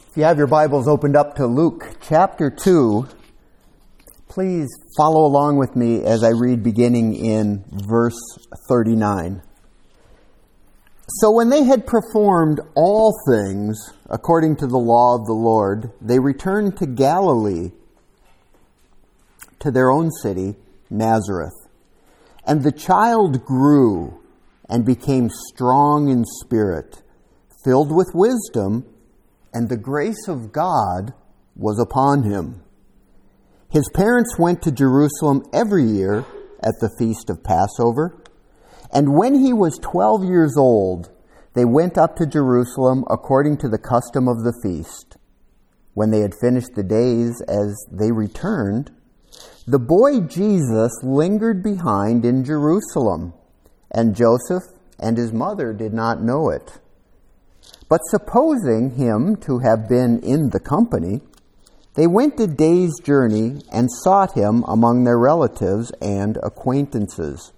If you have your Bibles opened up to Luke chapter 2, please follow along with me as I read beginning in verse 39. So when they had performed all things according to the law of the Lord, they returned to Galilee, to their own city, Nazareth. And the child grew and became strong in spirit, filled with wisdom, and the grace of God was upon him. His parents went to Jerusalem every year at the feast of Passover. And when he was 12 years old, they went up to Jerusalem according to the custom of the feast. When they had finished the days as they returned, the boy Jesus lingered behind in Jerusalem, and Joseph and his mother did not know it. But supposing him to have been in the company, they went a day's journey and sought him among their relatives and acquaintances.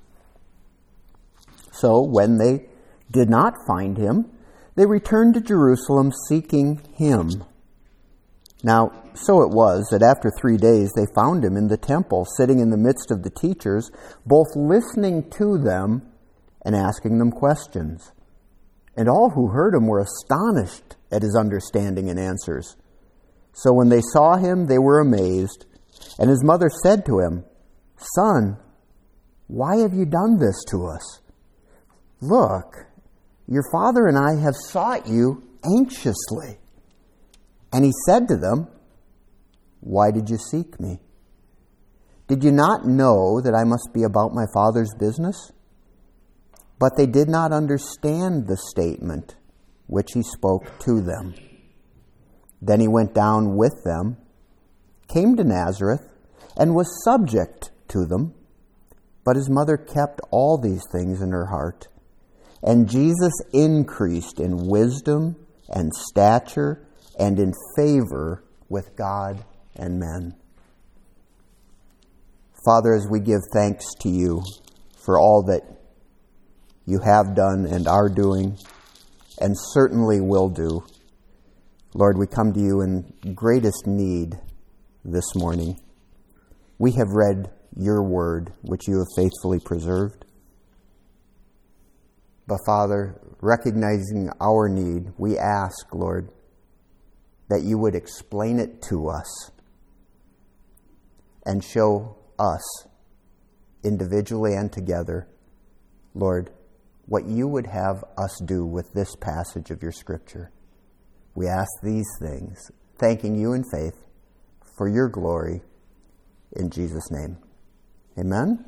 So when they did not find him, they returned to Jerusalem seeking him. Now, so it was that after 3 days they found him in the temple, sitting in the midst of the teachers, both listening to them and asking them questions. And all who heard him were astonished at his understanding and answers. So when they saw him, they were amazed. And his mother said to him, "Son, why have you done this to us? Look, your father and I have sought you anxiously." And he said to them, "Why did you seek me? Did you not know that I must be about my Father's business?" But they did not understand the statement which he spoke to them. Then he went down with them, came to Nazareth, and was subject to them. But his mother kept all these things in her heart. And Jesus increased in wisdom and stature and in favor with God and men. Father, as we give thanks to you for all that you have done and are doing and certainly will do, Lord, we come to you in greatest need this morning. We have read your word, which you have faithfully preserved. But Father, recognizing our need, we ask, Lord, that you would explain it to us and show us, individually and together, Lord, what you would have us do with this passage of your Scripture. We ask these things, thanking you in faith for your glory, in Jesus' name. Amen?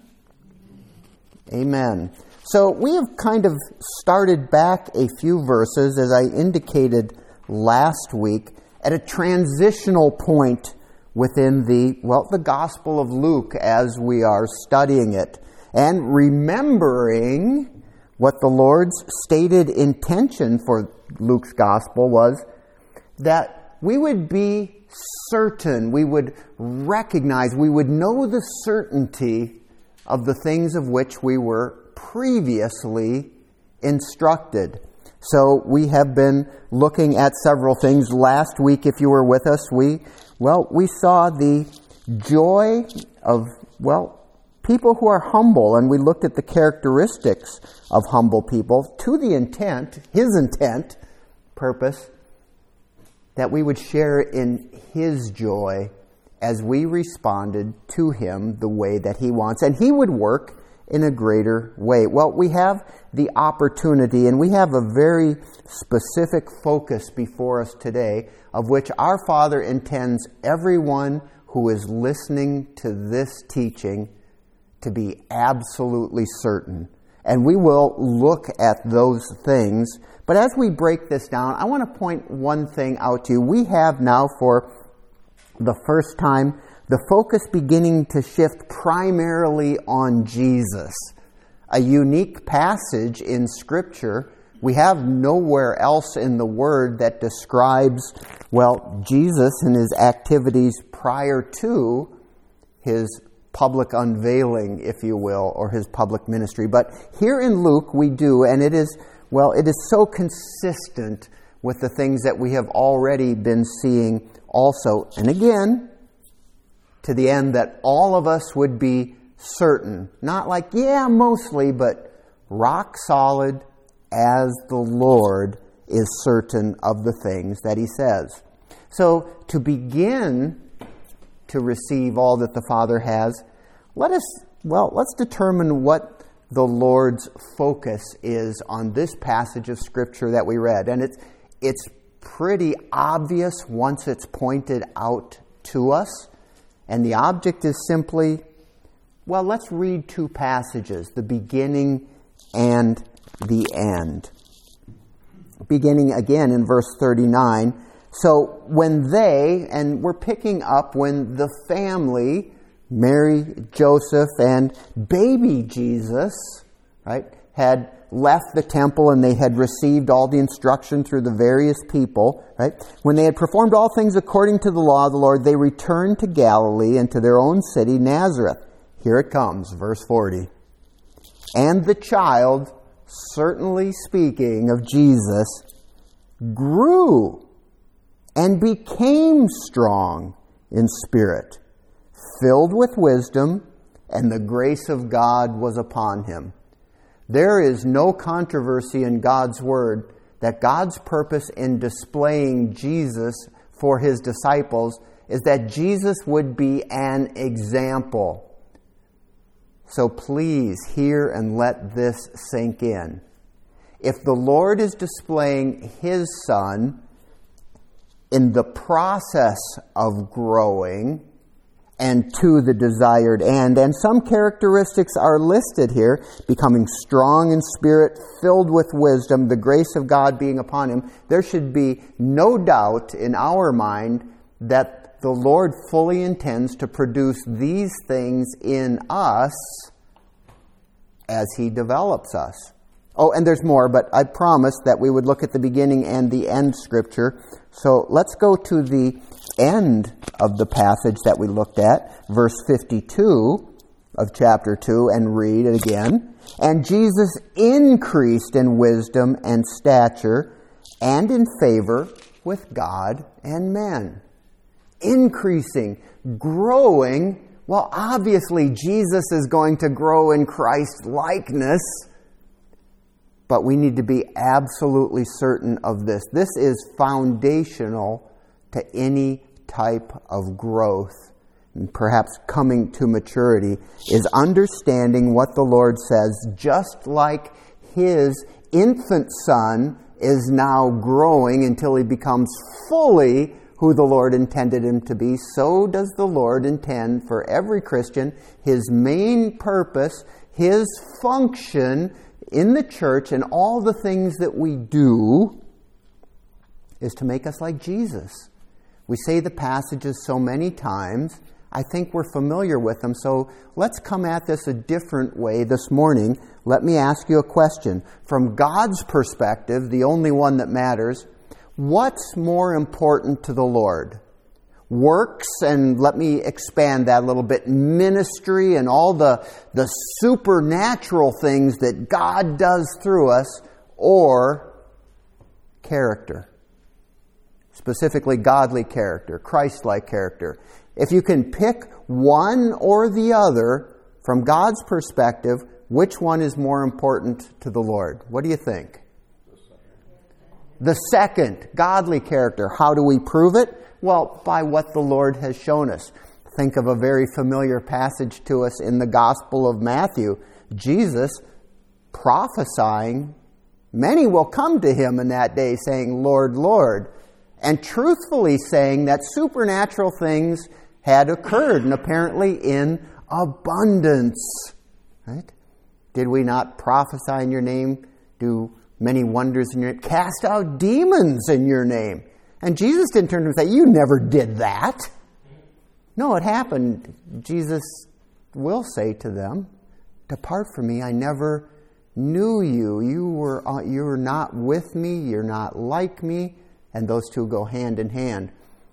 Amen. So we have kind of started back a few verses, as I indicated last week, at a transitional point within the Gospel of Luke as we are studying it. And remembering what the Lord's stated intention for Luke's Gospel was that we would be certain, we would recognize, we would know the certainty of the things of which we were previously instructed. So we have been looking at several things. Last week, if you were with us, we saw the joy of, people who are humble, and we looked at the characteristics of humble people to the intent, his intent, purpose, that we would share in his joy as we responded to him the way that he wants, and he would work in a greater way. Well, we have the opportunity, and we have a very specific focus before us today, of which our Father intends everyone who is listening to this teaching to be absolutely certain. And we will look at those things. But as we break this down, I want to point one thing out to you. We have now, for the first time, the focus beginning to shift primarily on Jesus. A unique passage in Scripture. We have nowhere else in the Word that describes, Jesus and his activities prior to his public unveiling, if you will, or his public ministry. But here in Luke we do, and it is so consistent with the things that we have already been seeing also. And again, to the end that all of us would be certain. Not like, yeah, mostly, but rock solid as the Lord is certain of the things that He says. So to begin to receive all that the Father has, let's determine what the Lord's focus is on this passage of Scripture that we read. And it's pretty obvious once it's pointed out to us. And the object is simply, let's read two passages, the beginning and the end. Beginning again in verse 39. So when and we're picking up when the family, Mary, Joseph, and baby Jesus, right, had left the temple and they had received all the instruction through the various people, right? When they had performed all things according to the law of the Lord, they returned to Galilee and to their own city, Nazareth. Here it comes, verse 40. And the child, certainly speaking of Jesus, grew and became strong in spirit, filled with wisdom, and the grace of God was upon him. There is no controversy in God's Word that God's purpose in displaying Jesus for His disciples is that Jesus would be an example. So please hear and let this sink in. If the Lord is displaying His Son in the process of growing and to the desired end, and some characteristics are listed here, becoming strong in spirit, filled with wisdom, the grace of God being upon him, there should be no doubt in our mind that the Lord fully intends to produce these things in us as He develops us. Oh, and there's more, but I promised that we would look at the beginning and the end Scripture. So let's go to the end of the passage that we looked at, verse 52 of chapter 2, and read it again. And Jesus increased in wisdom and stature and in favor with God and men. Increasing, growing. Well, obviously Jesus is going to grow in Christ's likeness, but we need to be absolutely certain of this. This is foundational to any type of growth, and perhaps coming to maturity, is understanding what the Lord says, just like His infant Son is now growing until He becomes fully who the Lord intended Him to be. So does the Lord intend for every Christian. His main purpose, His function in the church and all the things that we do is to make us like Jesus. We say the passages so many times, I think we're familiar with them, so let's come at this a different way this morning. Let me ask you a question. From God's perspective, the only one that matters, what's more important to the Lord? Works, and let me expand that a little bit, ministry and all the supernatural things that God does through us, or character? Specifically godly character, Christ-like character. If you can pick one or the other, from God's perspective, which one is more important to the Lord? What do you think? The second, godly character. How do we prove it? Well, by what the Lord has shown us. Think of a very familiar passage to us in the Gospel of Matthew. Jesus prophesying, many will come to Him in that day saying, Lord, Lord. And truthfully saying that supernatural things had occurred, and apparently in abundance. Right? Did we not prophesy in your name? Do many wonders in your name? Cast out demons in your name? And Jesus didn't turn to him and say, you never did that. No, it happened. Jesus will say to them, depart from me, I never knew you. You were not with me, you're not like me. And those two go hand in hand.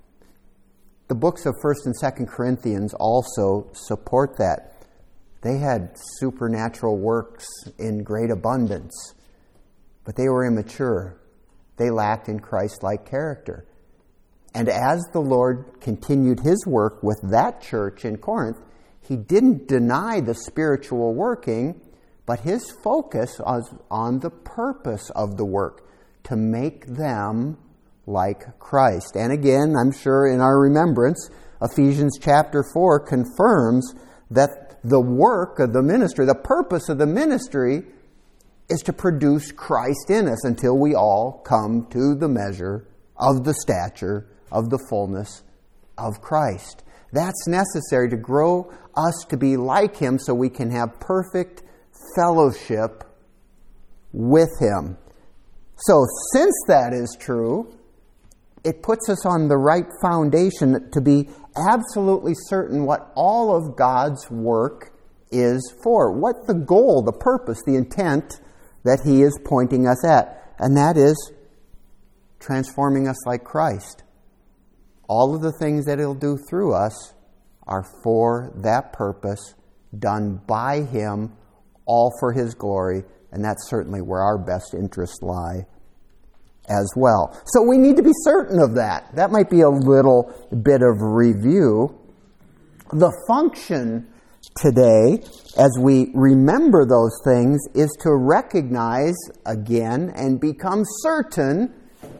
The books of 1st and 2nd Corinthians also support that. They had supernatural works in great abundance, but they were immature. they lacked in Christ-like character. And as the Lord continued his work with that church in Corinth, he didn't deny the spiritual working, but his focus was on the purpose of the work, to make them like Christ. And again, I'm sure in our remembrance, Ephesians chapter 4 confirms that the work of the ministry, the purpose of the ministry, is to produce Christ in us until we all come to the measure of the stature of the fullness of Christ. That's necessary to grow us to be like him so we can have perfect fellowship with him. So since that is true, it puts us on the right foundation to be absolutely certain what all of God's work is for. What the goal, the purpose, the intent that he is pointing us at. And that is transforming us like Christ. All of the things that he'll do through us are for that purpose, done by him, all for his glory, and that's certainly where our best interests lie as well. So we need to be certain of that. That might be a little bit of review. The function today, as we remember those things, is to recognize again and become certain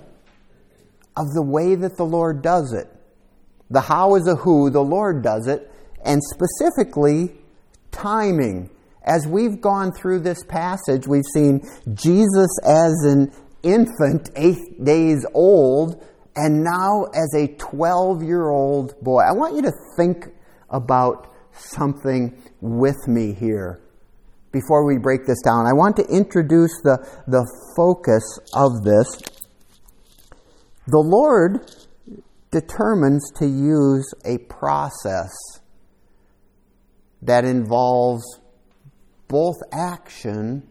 of the way that the Lord does it. The how is a who, the Lord does it, and specifically timing. As we've gone through this passage, we've seen Jesus as an infant, 8 days old, and now as a 12-year-old boy. I want you to think about something with me here before we break this down. I want to introduce the focus of this. The Lord determines to use a process that involves both action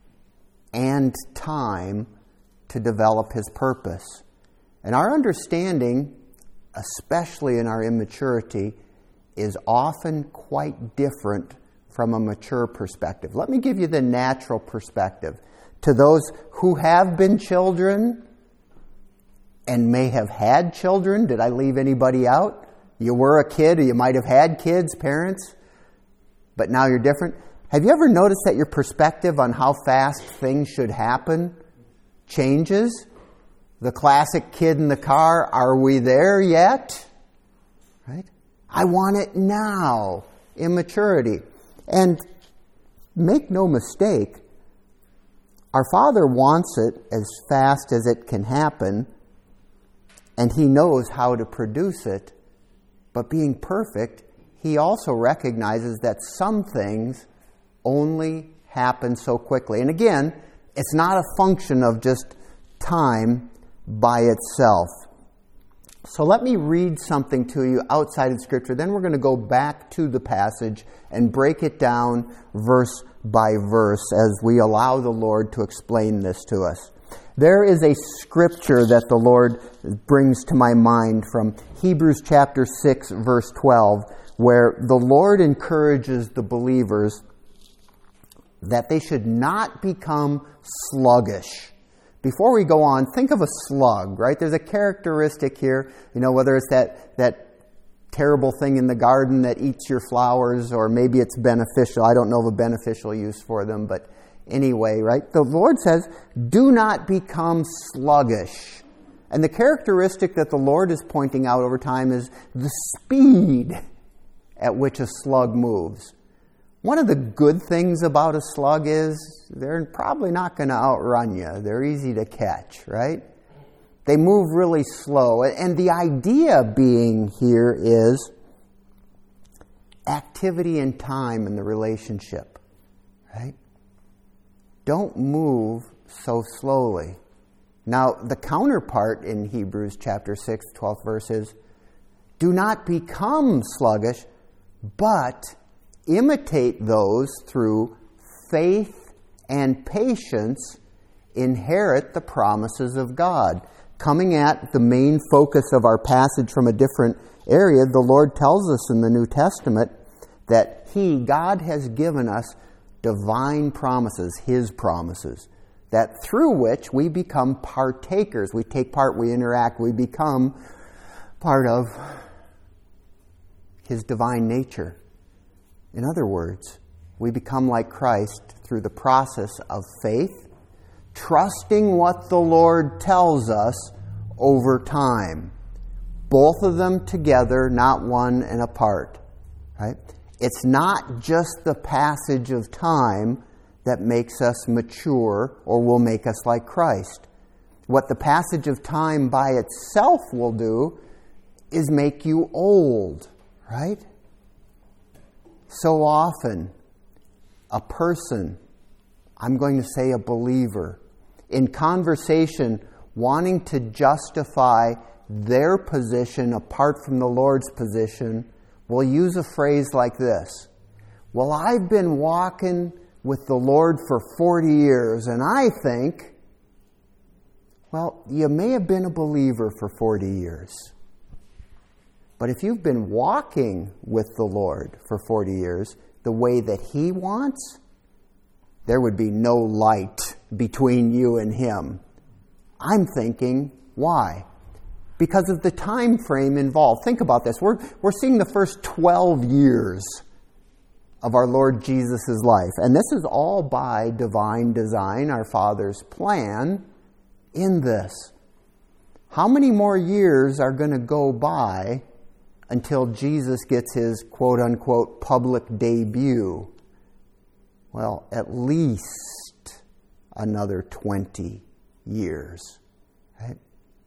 and time to develop his purpose. And our understanding, especially in our immaturity, is often quite different from a mature perspective. Let me give you the natural perspective. To those who have been children and may have had children, did I leave anybody out? You were a kid, or you might have had kids, parents, but now you're different. Have you ever noticed that your perspective on how fast things should happen changes? The classic kid in the car, are we there yet? Right? I want it now. Immaturity. And make no mistake, our Father wants it as fast as it can happen, and he knows how to produce it. But being perfect, he also recognizes that some things only happen so quickly. And again, it's not a function of just time by itself. So let me read something to you outside of Scripture. Then we're going to go back to the passage and break it down verse by verse as we allow the Lord to explain this to us. There is a scripture that the Lord brings to my mind from Hebrews chapter 6, verse 12, where the Lord encourages the believers that they should not become sluggish. Before we go on, think of a slug, right? There's a characteristic here, whether it's that terrible thing in the garden that eats your flowers, or maybe it's beneficial. I don't know of a beneficial use for them, but anyway, right? The Lord says, do not become sluggish. And the characteristic that the Lord is pointing out over time is the speed at which a slug moves. One of the good things about a slug is they're probably not going to outrun you. They're easy to catch, right? They move really slow. And the idea being here is activity and time in the relationship, right? Don't move so slowly. Now, the counterpart in Hebrews chapter 6, 12th verse is, do not become sluggish, but imitate those through faith and patience inherit the promises of God. Coming at the main focus of our passage from a different area, the Lord tells us in the New Testament that God has given us divine promises, his promises, that through which we become partakers. We take part, we interact, we become part of His divine nature. In other words, we become like Christ through the process of faith, trusting what the Lord tells us over time. Both of them together, not one and apart. Right? It's not just the passage of time that makes us mature or will make us like Christ. What the passage of time by itself will do is make you old, right? So often, a person, I'm going to say a believer, in conversation wanting to justify their position apart from the Lord's position, will use a phrase like this. Well, I've been walking with the Lord for 40 years, and I think, well, you may have been a believer for 40 years. But if you've been walking with the Lord for 40 years, the way that He wants, there would be no light between you and Him. I'm thinking, why? Because of the time frame involved. Think about this. We're seeing the first 12 years of our Lord Jesus' life. And this is all by divine design, our Father's plan in this. How many more years are going to go by until Jesus gets His quote-unquote public debut? Well, at least another 20 years. Right?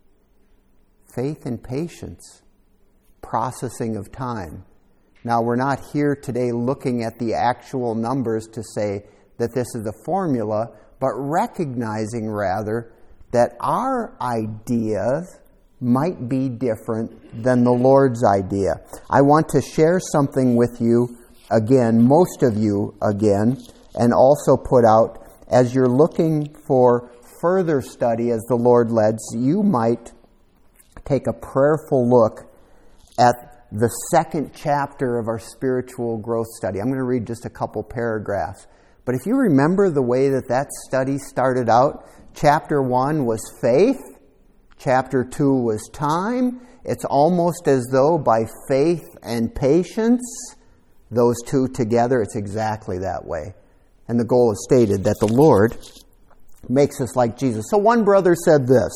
Faith and patience, processing of time. Now, we're not here today looking at the actual numbers to say that this is a formula, but recognizing rather that our ideas might be different than the Lord's idea. I want to share something with you again, most of you again, and also put out, as you're looking for further study as the Lord leads, you might take a prayerful look at the second chapter of our spiritual growth study. I'm going to read just a couple paragraphs. But if you remember the way that study started out, chapter 1 was faith, chapter 2 was time. It's almost as though by faith and patience, those two together, it's exactly that way. And the goal is stated that the Lord makes us like Jesus. So one brother said this: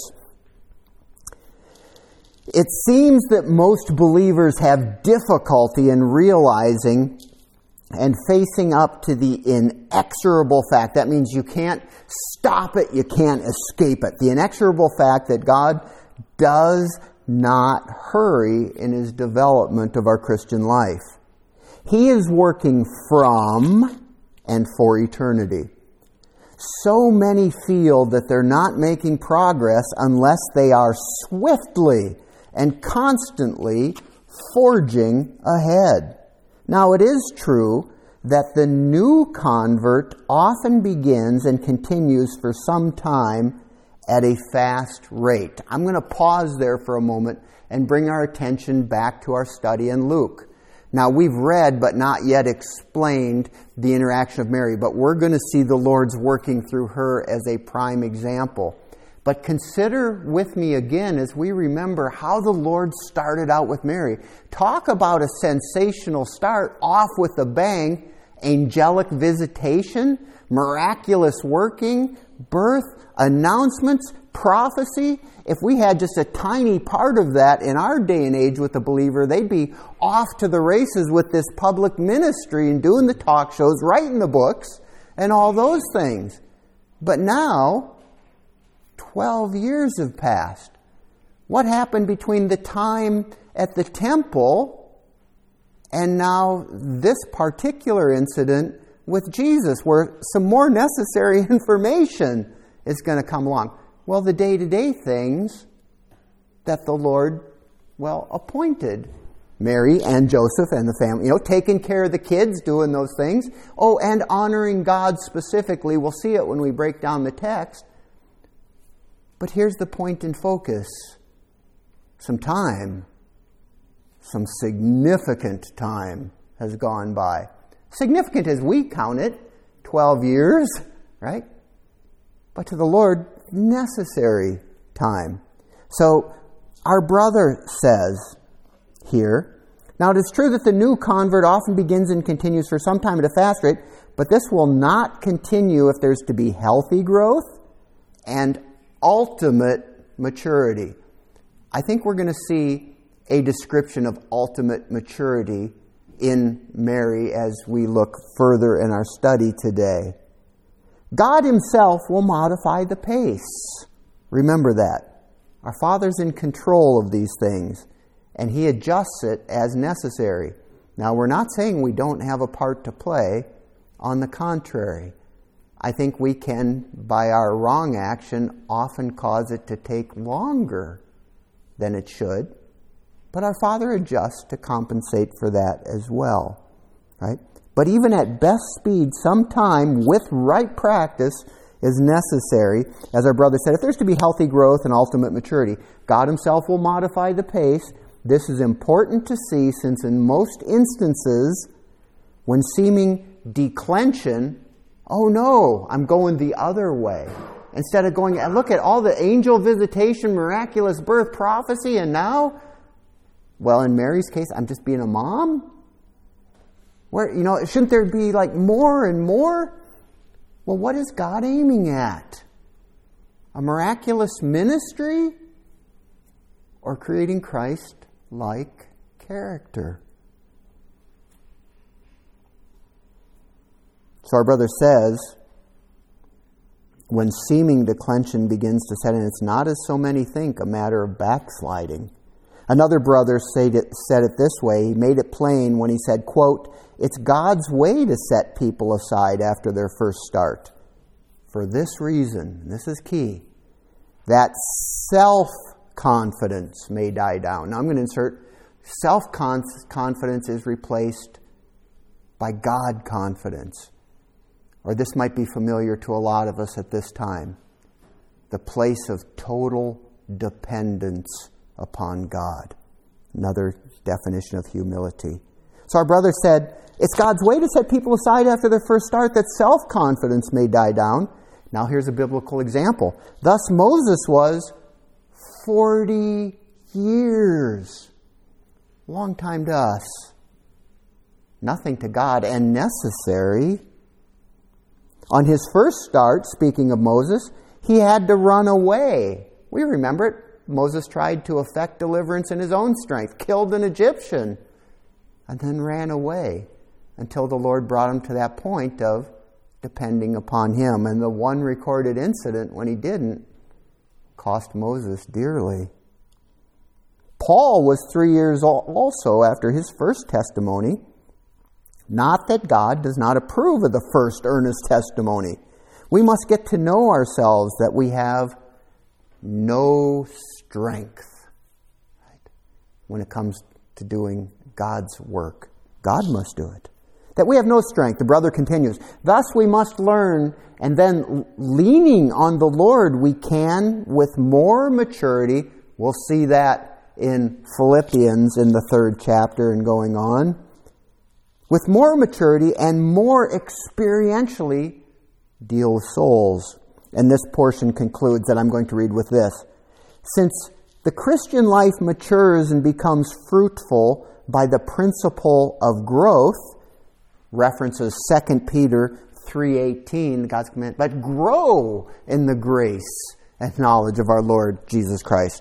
it seems that most believers have difficulty in realizing and facing up to the inexorable fact. That means you can't stop it, you can't escape it. The inexorable fact that God does not hurry in His development of our Christian life. He is working from and for eternity. So many feel that they're not making progress unless they are swiftly and constantly forging ahead. Now, it is true that the new convert often begins and continues for some time at a fast rate. I'm going to pause there for a moment and bring our attention back to our study in Luke. Now, we've read but not yet explained the interaction of Mary, but we're going to see the Lord's working through her as a prime example. But consider with me again as we remember how the Lord started out with Mary. Talk about a sensational start, off with a bang, angelic visitation, miraculous working, birth, announcements, prophecy. If we had just a tiny part of that in our day and age with the believer, they'd be off to the races with this public ministry and doing the talk shows, writing the books, and all those things. But now, 12 years have passed. What happened between the time at the temple and now this particular incident with Jesus, where some more necessary information is going to come along? Well, the day-to-day things that the Lord, appointed. Mary and Joseph and the family, taking care of the kids, doing those things. Oh, and honoring God specifically. We'll see it when we break down the text. But here's the point in focus. Some significant time has gone by. Significant as we count it, 12 years, right? but to the Lord, necessary time. So our brother says here, now it is true that the new convert often begins and continues for some time at a fast rate, but this will not continue if there's to be healthy growth and ultimate maturity. I think we're going to see a description of ultimate maturity in Mary as we look further in our study today. God Himself will modify the pace. Remember that. Our Father's in control of these things, and He adjusts it as necessary. Now, we're not saying we don't have a part to play. On the contrary, I think we can, by our wrong action, often cause it to take longer than it should. But our Father adjusts to compensate for that as well, right? But even at best speed, some time with right practice is necessary. As our brother said, if there's to be healthy growth and ultimate maturity, God Himself will modify the pace. This is important to see, since in most instances, when seeming declension, oh no, I'm going the other way. Instead of going, look at all the angel visitation, miraculous birth, prophecy, and now, well, in Mary's case, I'm just being a mom? Where, shouldn't there be more and more? Well, what is God aiming at? A miraculous ministry? Or creating Christ-like character? So our brother says, when seeming declension begins to set in, it's not, as so many think, a matter of backsliding. Another brother said it this way. He made it plain when he said, quote, it's God's way to set people aside after their first start. For this reason, and this is key, that self-confidence may die down. Now I'm going to insert, self-confidence is replaced by God confidence. Or this might be familiar to a lot of us at this time. The place of total dependence upon God. Another definition of humility. So our brother said, it's God's way to set people aside after their first start that self-confidence may die down. Now here's a biblical example. Thus Moses was 40 years. Long time to us. Nothing to God, and necessary. On his first start, speaking of Moses, he had to run away. We remember it. Moses tried to effect deliverance in his own strength, killed an Egyptian, and then ran away until the Lord brought him to that point of depending upon Him. And the one recorded incident when he didn't cost Moses dearly. Paul was 3 years also after his first testimony. Not that God does not approve of the first earnest testimony. We must get to know ourselves that we have no strength, right, when it comes to doing God's work. God must do it. That we have no strength. The brother continues. Thus we must learn, and then leaning on the Lord, we can, with more maturity, we'll see that in Philippians in the 3rd chapter and going on, with more maturity and more experientially deal with souls. And this portion concludes that I'm going to read with this. Since the Christian life matures and becomes fruitful by the principle of growth, references 2 Peter 3:18, God's command, but grow in the grace and knowledge of our Lord Jesus Christ.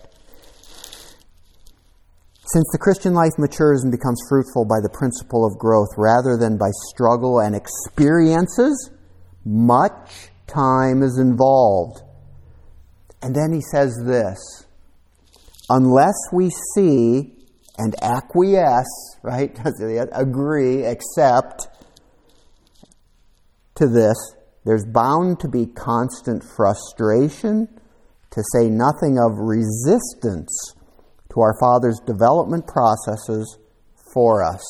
Since the Christian life matures and becomes fruitful by the principle of growth rather than by struggle and experiences, much time is involved. And then he says this, unless we see and acquiesce, right, agree, accept to this, there's bound to be constant frustration, to say nothing of resistance to our Father's development processes for us.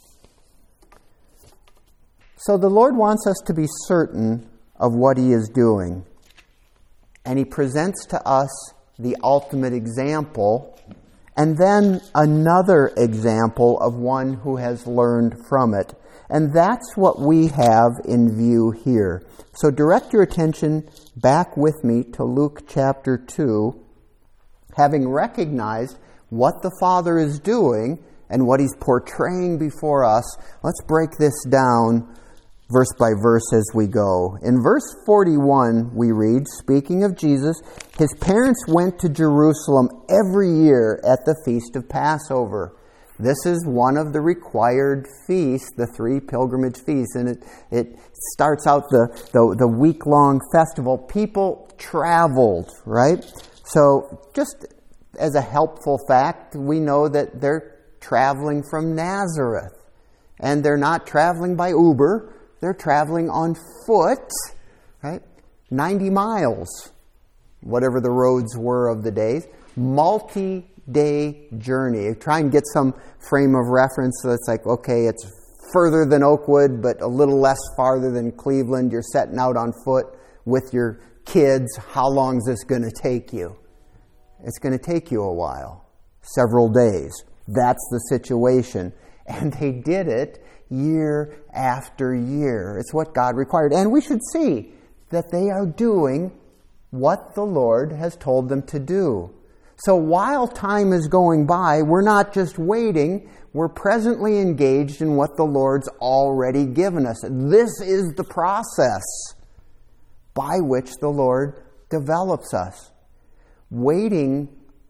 So the Lord wants us to be certain of what He is doing. And He presents to us the ultimate example, and then another example of one who has learned from it. And that's what we have in view here. So direct your attention back with me to Luke chapter 2, having recognized what the Father is doing and what He's portraying before us. Let's break this down verse by verse as we go. In verse 41, we read, speaking of Jesus, His parents went to Jerusalem every year at the Feast of Passover. This is one of the required feasts, the 3 pilgrimage feasts, and it starts out the week-long festival. People traveled, right? So just as a helpful fact, we know that they're traveling from Nazareth. And they're not traveling by Uber. They're traveling on foot, right? 90 miles, whatever the roads were of the days. Multi-day journey. Try and get some frame of reference so it's like, okay, it's further than Oakwood, but a little less farther than Cleveland. You're setting out on foot with your kids. How long is this going to take you? It's going to take you a while, several days. That's the situation. And they did it year after year. It's what God required. And we should see that they are doing what the Lord has told them to do. So while time is going by, we're not just waiting. We're presently engaged in what the Lord's already given us. This is the process by which the Lord develops us. Waiting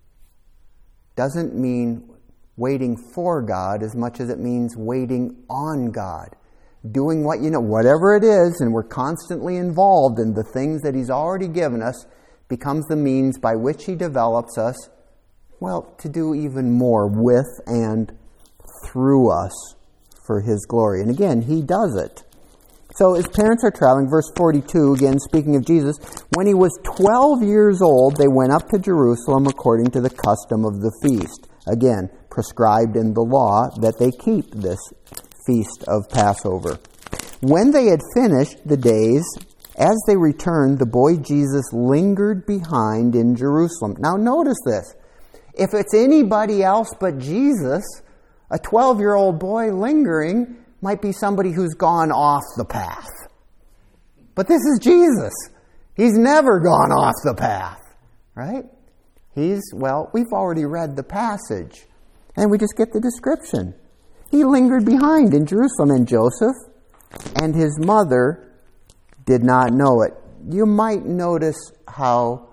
doesn't mean waiting for God as much as it means waiting on God. Doing what, whatever it is, and we're constantly involved in the things that He's already given us, becomes the means by which He develops us, to do even more with and through us for His glory. And again, He does it. So His parents are traveling. Verse 42, again, speaking of Jesus, when He was 12 years old, they went up to Jerusalem according to the custom of the feast. Again, prescribed in the law that they keep this feast of Passover. When they had finished the days, as they returned, the boy Jesus lingered behind in Jerusalem. Now notice this. If it's anybody else but Jesus, a 12-year-old boy lingering might be somebody who's gone off the path. But this is Jesus. He's never gone off the path, right? We've already read the passage, and we just get the description. He lingered behind in Jerusalem, and Joseph and his mother did not know it. You might notice how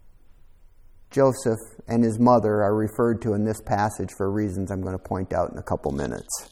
Joseph and his mother are referred to in this passage for reasons I'm going to point out in a couple minutes.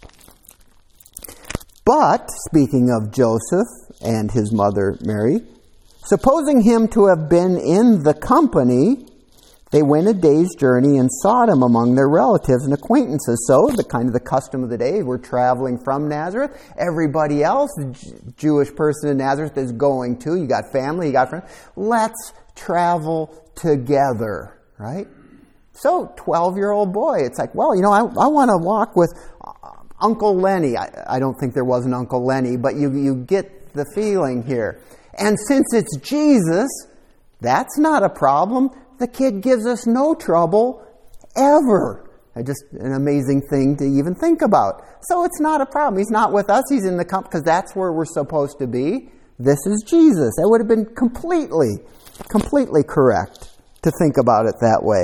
But, speaking of Joseph and his mother Mary, supposing him to have been in the company, they went a day's journey and sought him among their relatives and acquaintances. So, the custom of the day, we're traveling from Nazareth. Everybody else, Jewish person in Nazareth, is going too. You got family, you got friends. Let's travel together, right? So, 12-year-old boy, it's like, I want to walk with Uncle Lenny. I don't think there was an Uncle Lenny, but you get the feeling here. And since it's Jesus, that's not a problem. The kid gives us no trouble ever. Just an amazing thing to even think about. So it's not a problem. He's not with us. He's in the company because that's where we're supposed to be. This is Jesus. That would have been completely correct to think about it that way.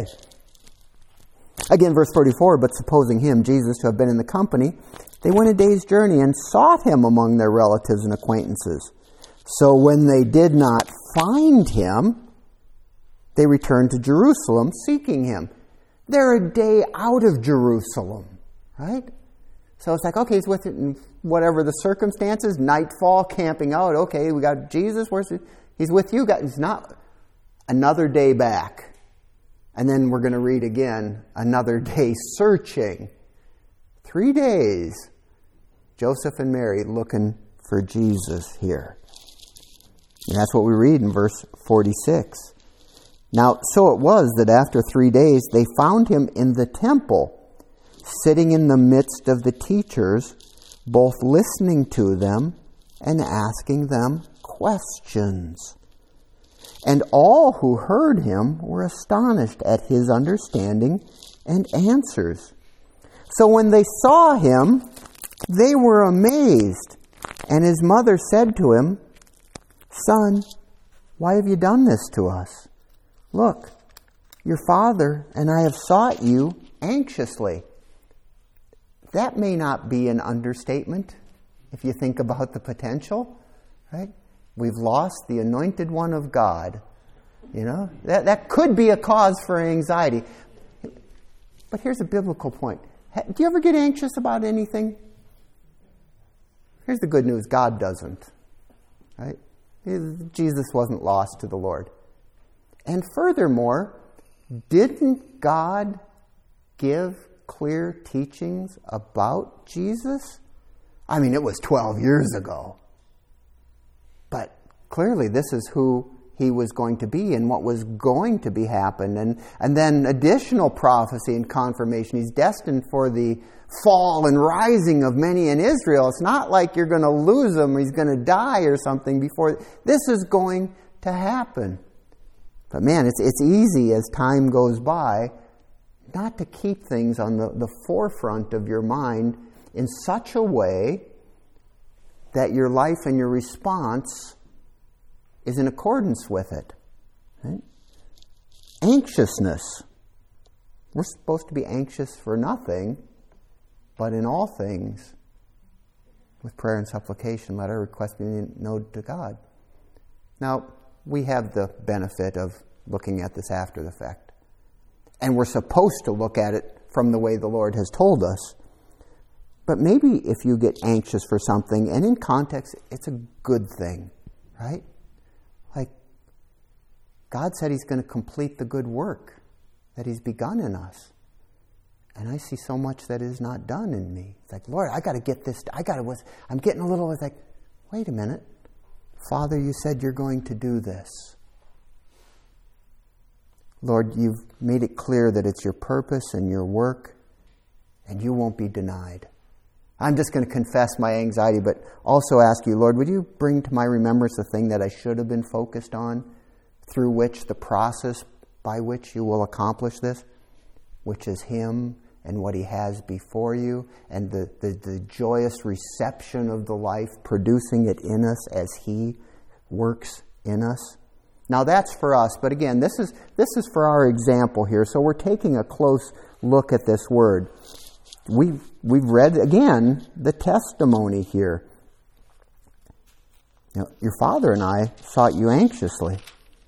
Again, verse 44, but supposing him, Jesus, to have been in the company, they went a day's journey and sought him among their relatives and acquaintances. So when they did not find him, they returned to Jerusalem seeking him. They're a day out of Jerusalem, right? So it's like, okay, he's with it in whatever the circumstances, nightfall, camping out. Okay, we got Jesus. Where's he? He's with you guys. He's not. Another day back. And then we're going to read again, another day searching. 3 days. Joseph and Mary looking for Jesus here. And that's what we read in verse 46. Now, so it was that after 3 days they found him in the temple, sitting in the midst of the teachers, both listening to them and asking them questions. And all who heard him were astonished at his understanding and answers. So when they saw him, They were amazed. And his mother said to him, "Son, why have you done this to us? Look, your father and I have sought you anxiously." That may not be an understatement if you think about the potential, right? We've lost the anointed one of God. That could be a cause for anxiety. But here's a biblical point. Do you ever get anxious about anything? Here's the good news. God doesn't. Right? Jesus wasn't lost to the Lord. And furthermore, didn't God give clear teachings about Jesus? I mean, it was 12 years ago. But clearly this is who he was going to be and what was going to be happen. And then additional prophecy and confirmation. He's destined for the fall and rising of many in Israel. It's not like you're going to lose him, he's going to die or something before. This is going to happen. But man, it's easy as time goes by not to keep things on the forefront of your mind in such a way that your life and your response is in accordance with it. Right? Anxiousness. We're supposed to be anxious for nothing, but in all things, with prayer and supplication, let our requests be known to God. Now, we have the benefit of looking at this after the fact. And we're supposed to look at it from the way the Lord has told us. But maybe if you get anxious for something, and in context, it's a good thing, right? Like, God said He's going to complete the good work that He's begun in us. And I see so much that is not done in me. It's like, Lord, I got to get this. I'm getting a little, it's like, wait a minute. Father, you said you're going to do this. Lord, you've made it clear that it's your purpose and your work, and you won't be denied. I'm just going to confess my anxiety, but also ask you, Lord, would you bring to my remembrance the thing that I should have been focused on, through which the process by which you will accomplish this, which is Him and what He has before you, and the joyous reception of the life, producing it in us as He works in us. Now that's for us, but again, this is for our example here. So we're taking a close look at this word. We've read again the testimony here. Your father and I sought you anxiously.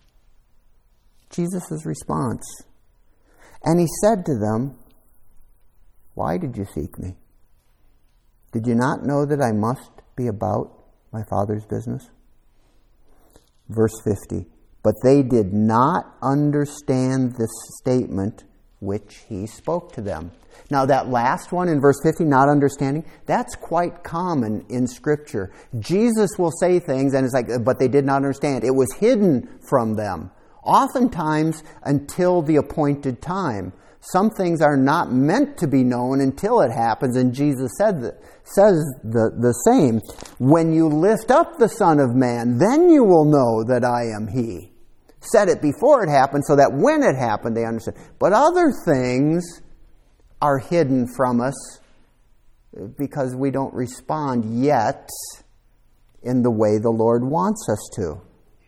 Jesus' response. And He said to them, "Why did you seek me? Did you not know that I must be about my Father's business?" Verse 50. But they did not understand this statement which He spoke to them. Now that last one in verse 50, not understanding, that's quite common in Scripture. Jesus will say things and it's like, but they did not understand. It was hidden from them. Oftentimes until the appointed time. Some things are not meant to be known until it happens, and Jesus says the same. When you lift up the Son of Man, then you will know that I am He. Said it before it happened so that when it happened they understood. But other things are hidden from us because we don't respond yet in the way the Lord wants us to.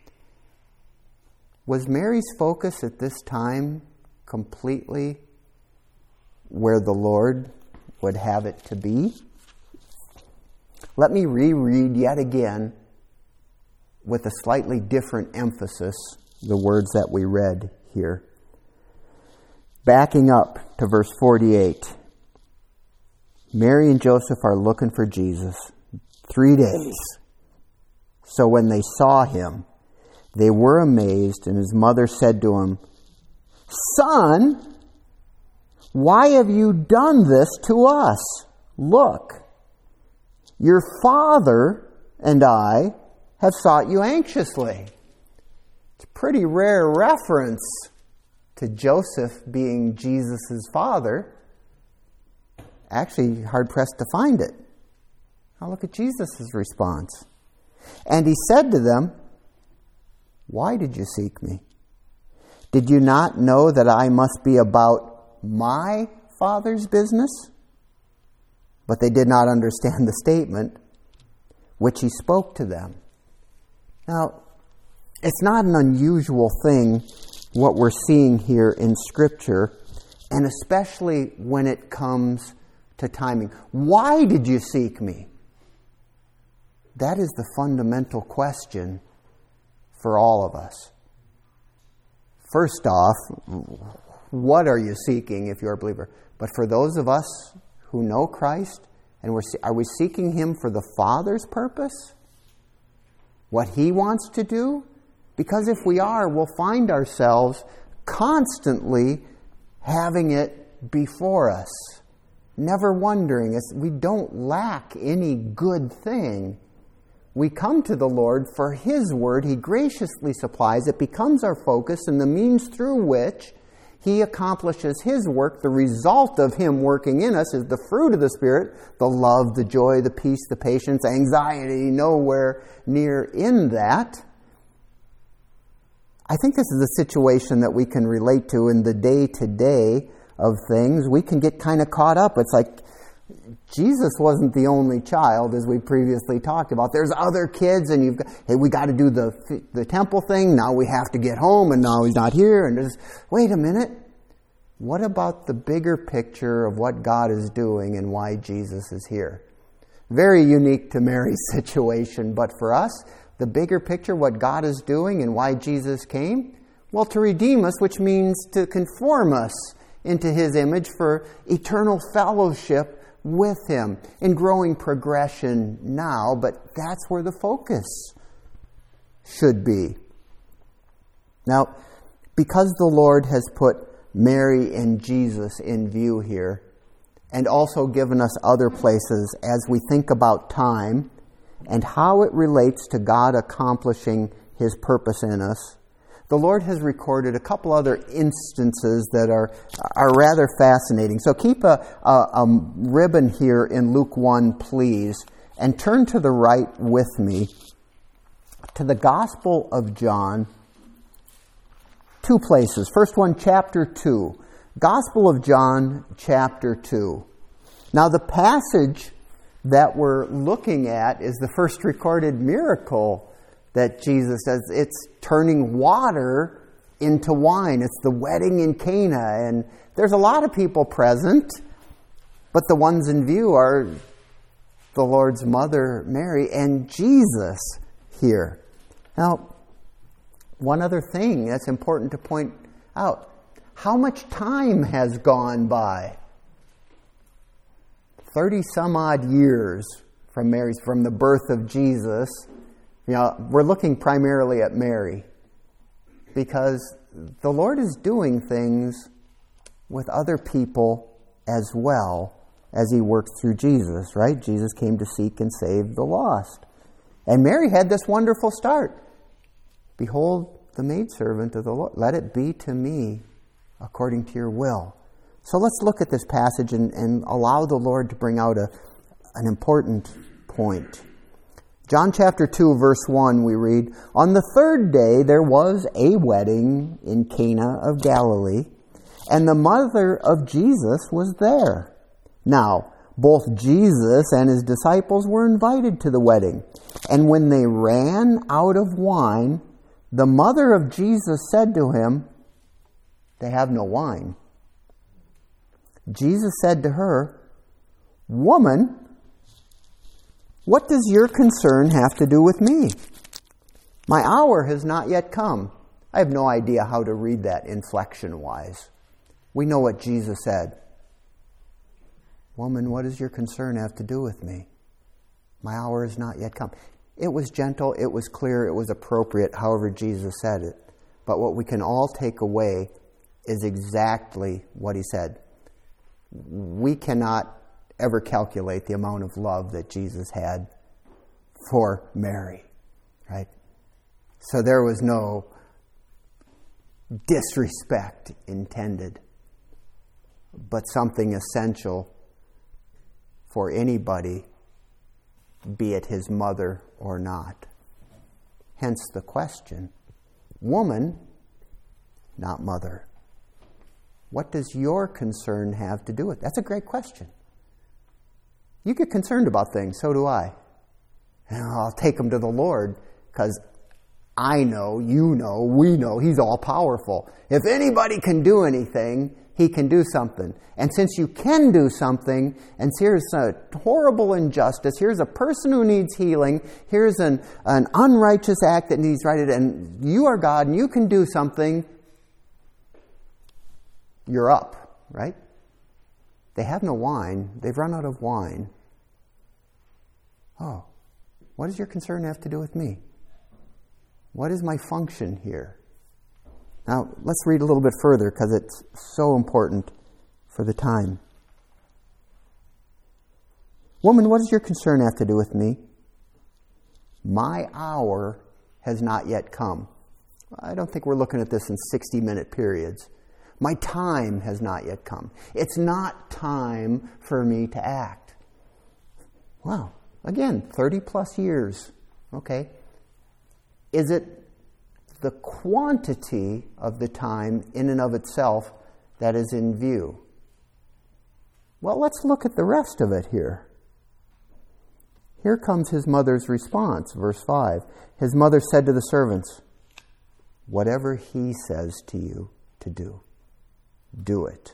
Was Mary's focus at this time completely where the Lord would have it to be? Let me reread yet again with a slightly different emphasis the words that we read here. Backing up to verse 48. Mary and Joseph are looking for Jesus 3 days. So when they saw Him, they were amazed, and His mother said to Him, "Son, why have you done this to us? Look, your father and I have sought you anxiously." It's a pretty rare reference to Joseph being Jesus' father. Actually, hard-pressed to find it. Now look at Jesus' response. And He said to them, "Why did you seek me? Did you not know that I must be about my Father's business?" but they did not understand the statement which he spoke to them. Now, it's not an unusual thing what we're seeing here in Scripture, and especially when it comes to timing. Why did you seek me? That is the fundamental question for all of us. First off, what are you seeking if you're a believer? But for those of us who know Christ, and are we seeking Him for the Father's purpose? What He wants to do? Because if we are, we'll find ourselves constantly having it before us. Never wondering, as we don't lack any good thing. We come to the Lord for His Word. He graciously supplies. It becomes our focus and the means through which He accomplishes His work. The result of Him working in us is the fruit of the Spirit, the love, the joy, the peace, the patience, anxiety, nowhere near in that. I think this is a situation that we can relate to in the day-to-day of things. We can get kind of caught up. It's like Jesus wasn't the only child, as we previously talked about. There's other kids, and we got to do the temple thing. Now we have to get home, and now He's not here. And wait a minute. What about the bigger picture of what God is doing and why Jesus is here? Very unique to Mary's situation, but for us, the bigger picture, what God is doing and why Jesus came? Well, to redeem us, which means to conform us into His image for eternal fellowship with Him in growing progression now, but that's where the focus should be. Now, because the Lord has put Mary and Jesus in view here, and also given us other places as we think about time and how it relates to God accomplishing His purpose in us, the Lord has recorded a couple other instances that are rather fascinating. So keep a ribbon here in Luke 1, please, and turn to the right with me to the Gospel of John. Two places. First one, chapter 2. Gospel of John, chapter 2. Now the passage that we're looking at is the first recorded miracle that Jesus does. It's turning water into wine. It's the wedding in Cana. And there's a lot of people present, but the ones in view are the Lord's mother, Mary, and Jesus here. Now, one other thing that's important to point out. How much time has gone by? 30 some odd years from the birth of Jesus. You know, we're looking primarily at Mary because the Lord is doing things with other people as well as He works through Jesus, right? Jesus came to seek and save the lost. And Mary had this wonderful start. Behold, the maidservant of the Lord. Let it be to me according to your will. So let's look at this passage and allow the Lord to bring out an important point. John chapter 2, verse 1, we read, On the third day there was a wedding in Cana of Galilee, and the mother of Jesus was there. Now, both Jesus and His disciples were invited to the wedding. And when they ran out of wine, the mother of Jesus said to Him, They have no wine. Jesus said to her, Woman, what does your concern have to do with me? My hour has not yet come. I have no idea how to read that inflection-wise. We know what Jesus said. Woman, what does your concern have to do with me? My hour has not yet come. It was gentle, it was clear, it was appropriate, however Jesus said it. But what we can all take away is exactly what He said. We cannot ever calculate the amount of love that Jesus had for Mary, right? So there was no disrespect intended, but something essential for anybody, be it his mother or not. Hence the question, woman, not mother. What does your concern have to do with it? That's a great question. You get concerned about things, so do I. And I'll take them to the Lord because I know, you know, we know He's all-powerful. If anybody can do anything, He can do something. And since you can do something, and here's a horrible injustice, here's a person who needs healing, here's an unrighteous act that needs righted, and you are God and you can do something, you're up, right? They have no wine. They've run out of wine. Oh, what does your concern have to do with me? What is my function here? Now, let's read a little bit further because it's so important for the time. Woman, what does your concern have to do with me? My hour has not yet come. I don't think we're looking at this in 60-minute periods. My time has not yet come. It's not time for me to act. Wow. Again, 30 plus years. Okay. Is it the quantity of the time in and of itself that is in view? Well, let's look at the rest of it here. Here comes his mother's response, verse 5. His mother said to the servants, whatever he says to you to do, do it.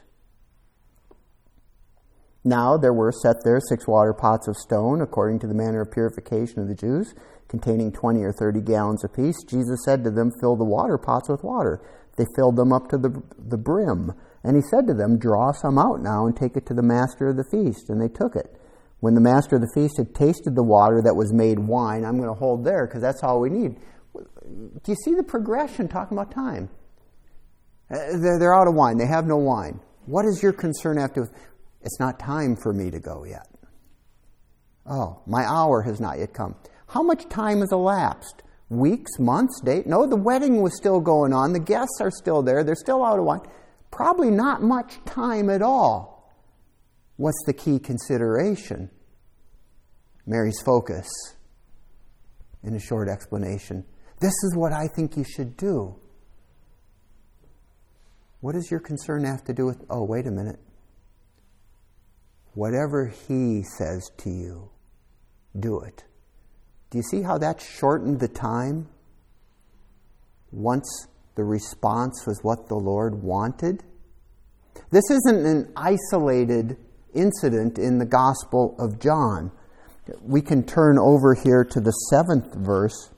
Now there were set there 6 water pots of stone, according to the manner of purification of the Jews, containing 20 or 30 gallons apiece. Jesus said to them, fill the water pots with water. They filled them up to the brim. And he said to them, draw some out now and take it to the master of the feast. And they took it. When the master of the feast had tasted the water that was made wine, I'm going to hold there because that's all we need. Do you see the progression talking about time? They're out of wine. They have no wine. What is your concern after? It's not time for me to go yet. Oh, my hour has not yet come. How much time has elapsed? Weeks, months, days? No, the wedding was still going on. The guests are still there. They're still out of wine. Probably not much time at all. What's the key consideration? Mary's focus in a short explanation. This is what I think you should do. What does your concern have to do with, oh, wait a minute. Whatever he says to you, do it. Do you see how that shortened the time? Once the response was what the Lord wanted. This isn't an isolated incident in the Gospel of John. We can turn over here to the 7th verse,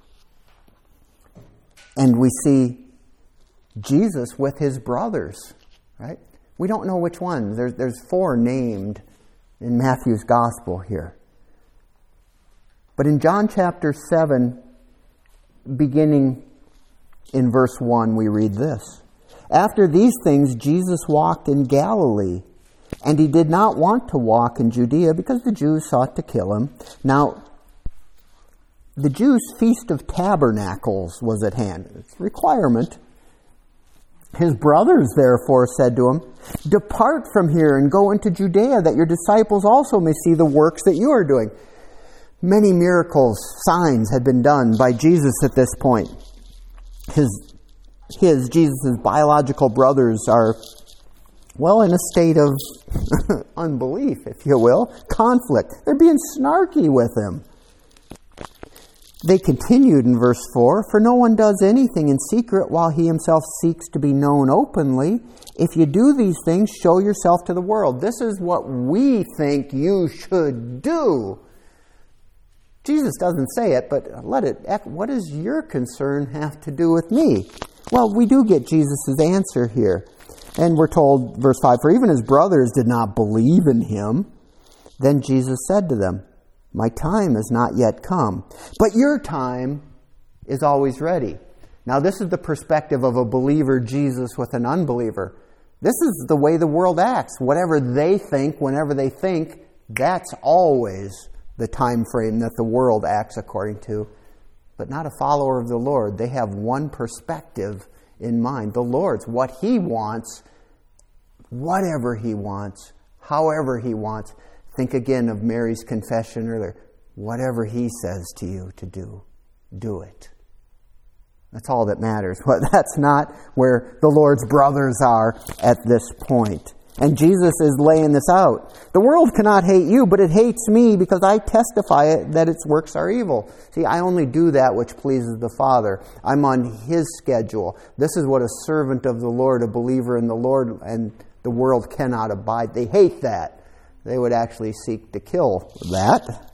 and we see Jesus with his brothers, right? We don't know which ones. There's 4 named in Matthew's Gospel here. But in John chapter 7, beginning in verse 1, we read this. After these things, Jesus walked in Galilee, and he did not want to walk in Judea because the Jews sought to kill him. Now, the Jews' Feast of Tabernacles was at hand. It's a requirement. His brothers, therefore, said to him, depart from here and go into Judea, that your disciples also may see the works that you are doing. Many miracles, signs had been done by Jesus at this point. Jesus' biological brothers are, well, in a state of unbelief, if you will, conflict. They're being snarky with him. They continued in verse 4, for no one does anything in secret while he himself seeks to be known openly. If you do these things, show yourself to the world. This is what we think you should do. Jesus doesn't say it, but let it echo. What does your concern have to do with me? Well, we do get Jesus' answer here. And we're told, verse 5, for even his brothers did not believe in him. Then Jesus said to them, my time has not yet come, but your time is always ready. Now, this is the perspective of a believer Jesus with an unbeliever. This is the way the world acts. Whatever they think, whenever they think, that's always the time frame that the world acts according to. But not a follower of the Lord. They have one perspective in mind. The Lord's what he wants, whatever he wants, however he wants. Think again of Mary's confession earlier. Whatever he says to you to do, do it. That's all that matters. But that's not where the Lord's brothers are at this point. And Jesus is laying this out. The world cannot hate you, but it hates me because I testify that its works are evil. See, I only do that which pleases the Father. I'm on His schedule. This is what a servant of the Lord, a believer in the Lord, and the world cannot abide. They hate that. They would actually seek to kill that.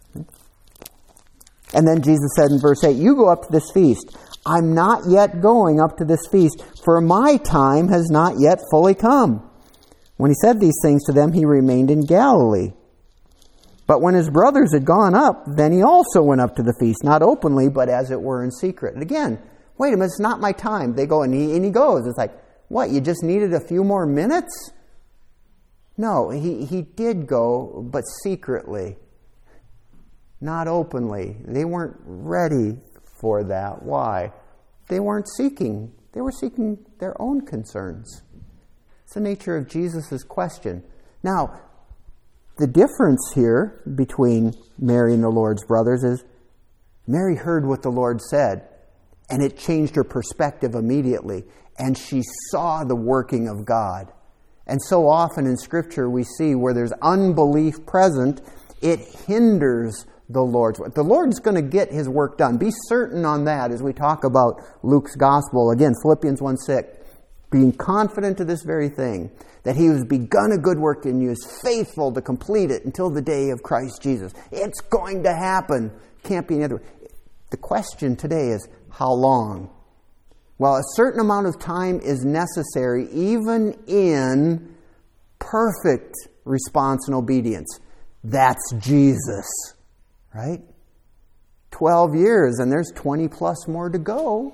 And then Jesus said in verse 8, you go up to this feast. I'm not yet going up to this feast, for my time has not yet fully come. When he said these things to them, he remained in Galilee. But when his brothers had gone up, then he also went up to the feast, not openly, but as it were in secret. And again, wait a minute, it's not my time. They go, and he goes. It's like, what, you just needed a few more minutes? No, he did go, but secretly, not openly. They weren't ready for that. Why? They weren't seeking. They were seeking their own concerns. It's the nature of Jesus' question. Now, the difference here between Mary and the Lord's brothers is Mary heard what the Lord said, and it changed her perspective immediately, and she saw the working of God. And so often in Scripture we see where there's unbelief present, it hinders the Lord's work. The Lord's going to get His work done. Be certain on that as we talk about Luke's Gospel. Again, Philippians 1:6. Being confident of this very thing, that He who has begun a good work in you is faithful to complete it until the day of Christ Jesus. It's going to happen. Can't be any other way. The question today is, how long? Well, a certain amount of time is necessary even in perfect response and obedience. That's Jesus, right? 12 years, and there's 20 plus more to go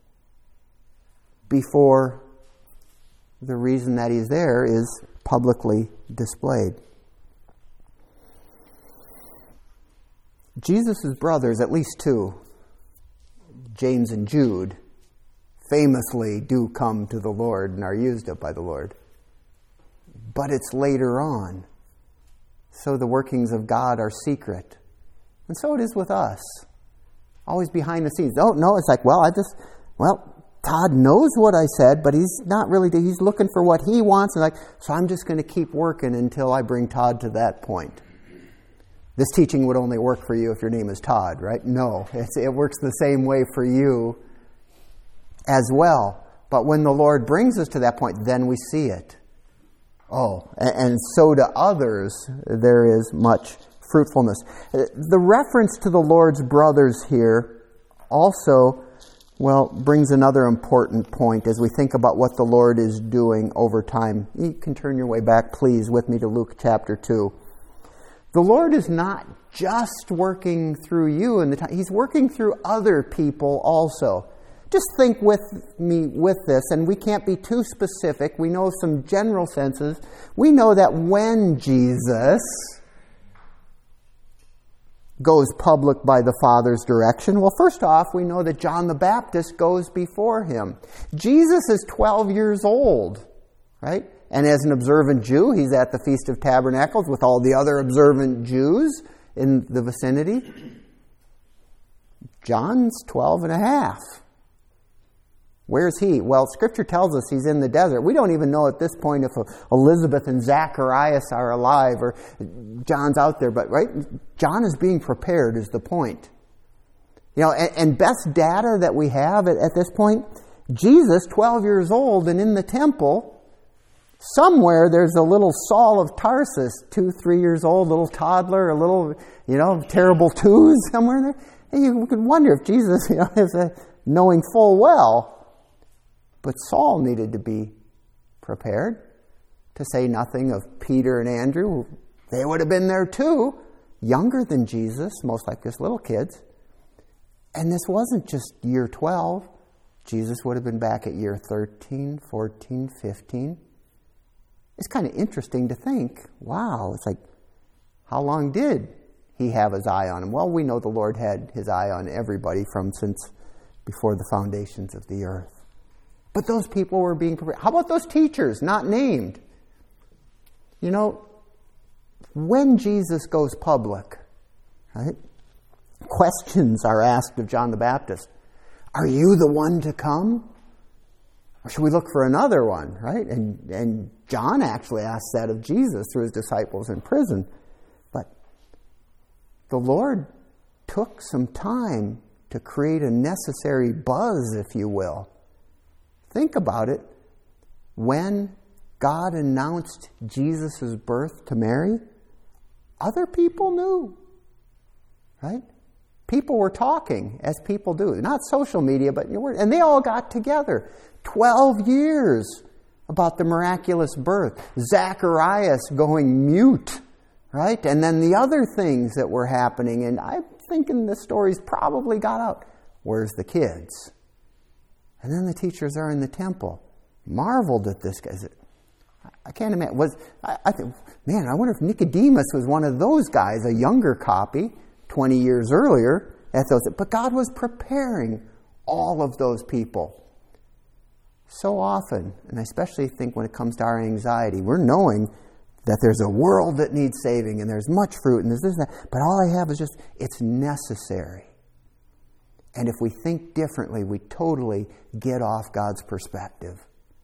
before the reason that He's there is publicly displayed. Jesus' brothers, at least two, James and Jude, famously do come to the Lord and are used up by the Lord. But it's later on. So the workings of God are secret. And so it is with us. Always behind the scenes. Oh, no, it's like, Todd knows what I said, but he's not really, he's looking for what he wants. And so I'm just going to keep working until I bring Todd to that point. This teaching would only work for you if your name is Todd, right? No, it works the same way for you as well. But when the Lord brings us to that point, then we see it. Oh, and so to others, there is much fruitfulness. The reference to the Lord's brothers here also brings another important point as we think about what the Lord is doing over time. You can turn your way back, please, with me to Luke chapter 2. The Lord is not just working through you in the time. He's working through other people also. Just think with me with this, and we can't be too specific. We know some general senses. We know that when Jesus goes public by the Father's direction, well, first off, we know that John the Baptist goes before him. Jesus is 12 years old, right? And as an observant Jew, he's at the Feast of Tabernacles with all the other observant Jews in the vicinity. John's 12 and a half. Where's he? Well, Scripture tells us he's in the desert. We don't even know at this point if Elizabeth and Zacharias are alive or John's out there. But, right, John is being prepared is the point. You know, and best data that we have at this point, Jesus, 12 years old and in the temple, somewhere there's a little Saul of Tarsus, 2-3 years old, little toddler, a little, terrible twos somewhere there. And you could wonder if Jesus, is knowing full well. But Saul needed to be prepared, to say nothing of Peter and Andrew. They would have been there too, younger than Jesus, most like just little kids. And this wasn't just year 12. Jesus would have been back at year 13, 14, 15. It's kind of interesting to think, wow, it's like, how long did he have his eye on him? Well, we know the Lord had his eye on everybody since before the foundations of the earth. But those people were being prepared. How about those teachers, not named? When Jesus goes public, right, questions are asked of John the Baptist. Are you the one to come? Or should we look for another one, right? And John actually asked that of Jesus through his disciples in prison. But the Lord took some time to create a necessary buzz, if you will. Think about it. When God announced Jesus' birth to Mary, other people knew, right? People were talking, as people do. Not social media, but and they all got together. 12 years about the miraculous birth. Zacharias going mute, right? And then the other things that were happening. And I'm thinking the stories probably got out. Where's the kids? And then the teachers are in the temple. Marveled at this guy. I can't imagine. I think, man, I wonder if Nicodemus was one of those guys, a younger copy, 20 years earlier. But God was preparing all of those people. So often, and I especially think when it comes to our anxiety, we're knowing that there's a world that needs saving, and there's much fruit, and there's this and that. But all I have is just, it's necessary. And if we think differently, we totally get off God's perspective.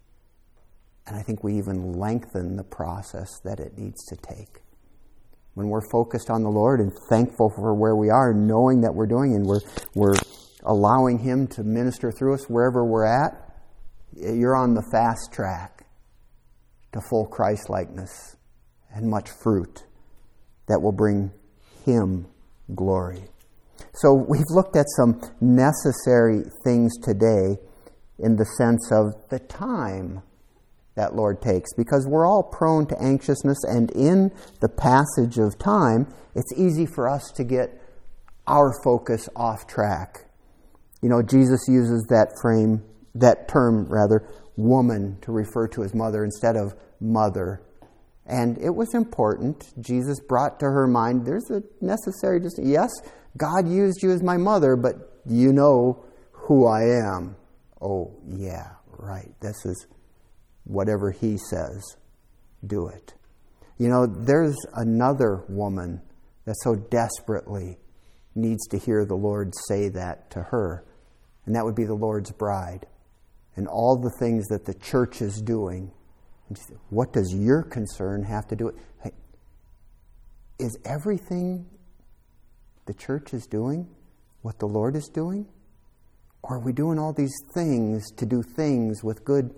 And I think we even lengthen the process that it needs to take. When we're focused on the Lord and thankful for where we are, knowing that we're doing, and we're allowing Him to minister through us wherever we're at, you're on the fast track to full Christ-likeness and much fruit that will bring Him glory. So we've looked at some necessary things today in the sense of the time that Lord takes, because we're all prone to anxiousness, and in the passage of time, it's easy for us to get our focus off track. You know, Jesus uses that term, woman, to refer to his mother instead of mother. And it was important. Jesus brought to her mind, there's a necessary distinction. Yes, God used you as my mother, but you know who I am. Oh, yeah, right. This is whatever He says, do it. You know, there's another woman that so desperately needs to hear the Lord say that to her, and that would be the Lord's bride. And all the things that the church is doing. What does your concern have to do with? Hey, is everything the church is doing what the Lord is doing? Or are we doing all these things to do things with good?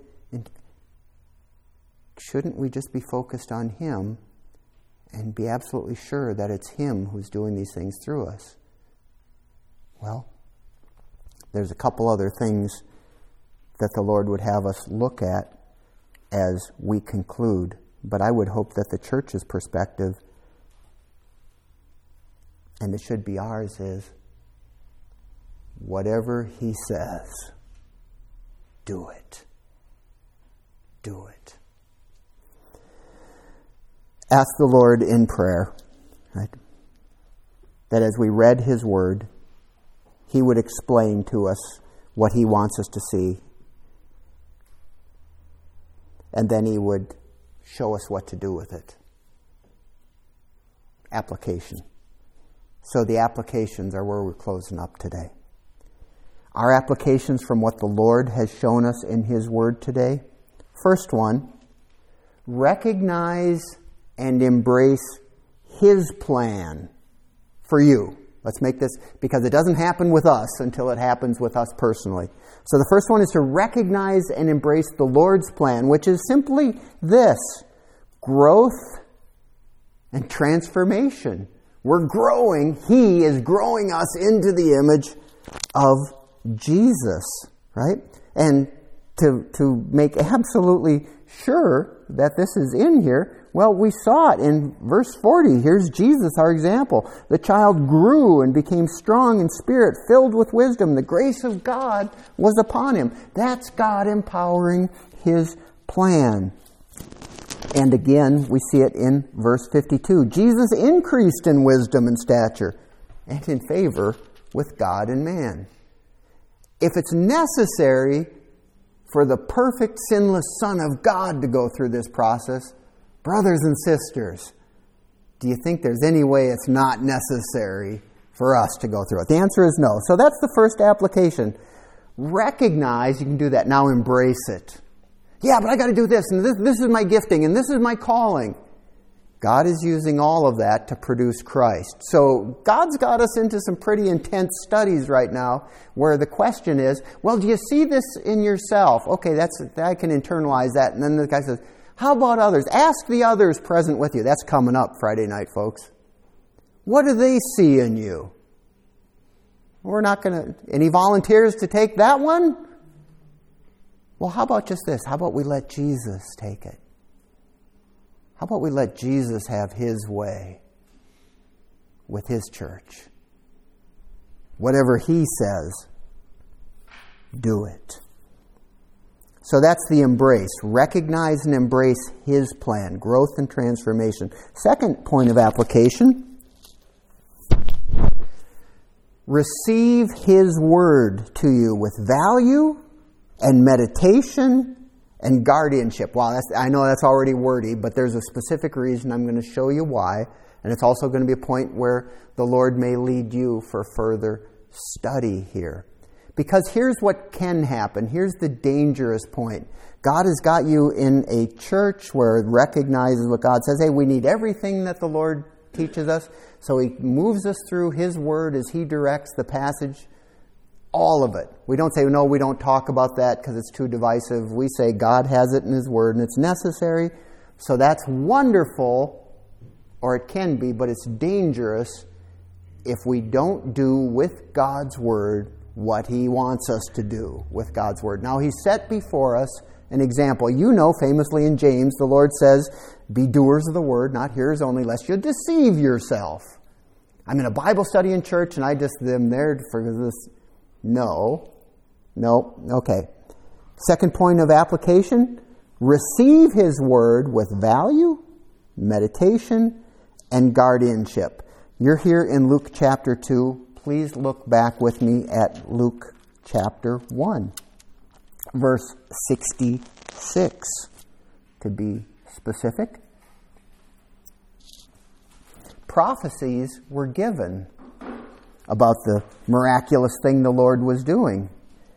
Shouldn't we just be focused on Him and be absolutely sure that it's Him who's doing these things through us? Well, there's a couple other things that the Lord would have us look at as we conclude. But I would hope that the church's perspective, and it should be ours, is whatever He says, do it. Do it. Ask the Lord in prayer, right, that as we read His Word, He would explain to us what He wants us to see. And then He would show us what to do with it. Application. So the applications are where we're closing up today. Our applications from what the Lord has shown us in His Word today. First one, recognize and embrace His plan for you. Let's make this, because it doesn't happen with us until it happens with us personally. So the first one is to recognize and embrace the Lord's plan, which is simply this: growth and transformation. We're growing. He is growing us into the image of Jesus, right? And to make absolutely sure that this is in here, well, we saw it in verse 40. Here's Jesus, our example. The child grew and became strong in spirit, filled with wisdom. The grace of God was upon him. That's God empowering His plan. And again, we see it in verse 52. Jesus increased in wisdom and stature and in favor with God and man. If it's necessary for the perfect, sinless Son of God to go through this process, brothers and sisters, do you think there's any way it's not necessary for us to go through it? The answer is no. So that's the first application. Recognize you can do that. Now embrace it. Yeah, but I got to do this, and this is my gifting, and this is my calling. God is using all of that to produce Christ. So God's got us into some pretty intense studies right now where the question is, well, do you see this in yourself? Okay, I can internalize that. And then the guy says, how about others? Ask the others present with you. That's coming up Friday night, folks. What do they see in you? We're not going to... Any volunteers to take that one? Well, how about just this? How about we let Jesus take it? How about we let Jesus have His way with His church? Whatever He says, do it. So that's the embrace. Recognize and embrace His plan, growth and transformation. Second point of application. Receive His word to you with value and meditation and guardianship. Wow, I know that's already wordy, but there's a specific reason. I'm going to show you why. And it's also going to be a point where the Lord may lead you for further study here. Because here's what can happen. Here's the dangerous point. God has got you in a church where it recognizes what God says. Hey, we need everything that the Lord teaches us. So He moves us through His word as He directs the passage. All of it. We don't say, no, we don't talk about that because it's too divisive. We say God has it in His word and it's necessary. So that's wonderful, or it can be, but it's dangerous if we don't do with God's word what He wants us to do with God's word. Now, He set before us an example. You know, famously in James, the Lord says, be doers of the word, not hearers only, lest you deceive yourself. I'm in a Bible study in church and I just am there for this. No. Okay. Second point of application, receive His word with value, meditation, and guardianship. You're here in Luke chapter 2. Please look back with me at Luke chapter 1, verse 66, to be specific. Prophecies were given about the miraculous thing the Lord was doing.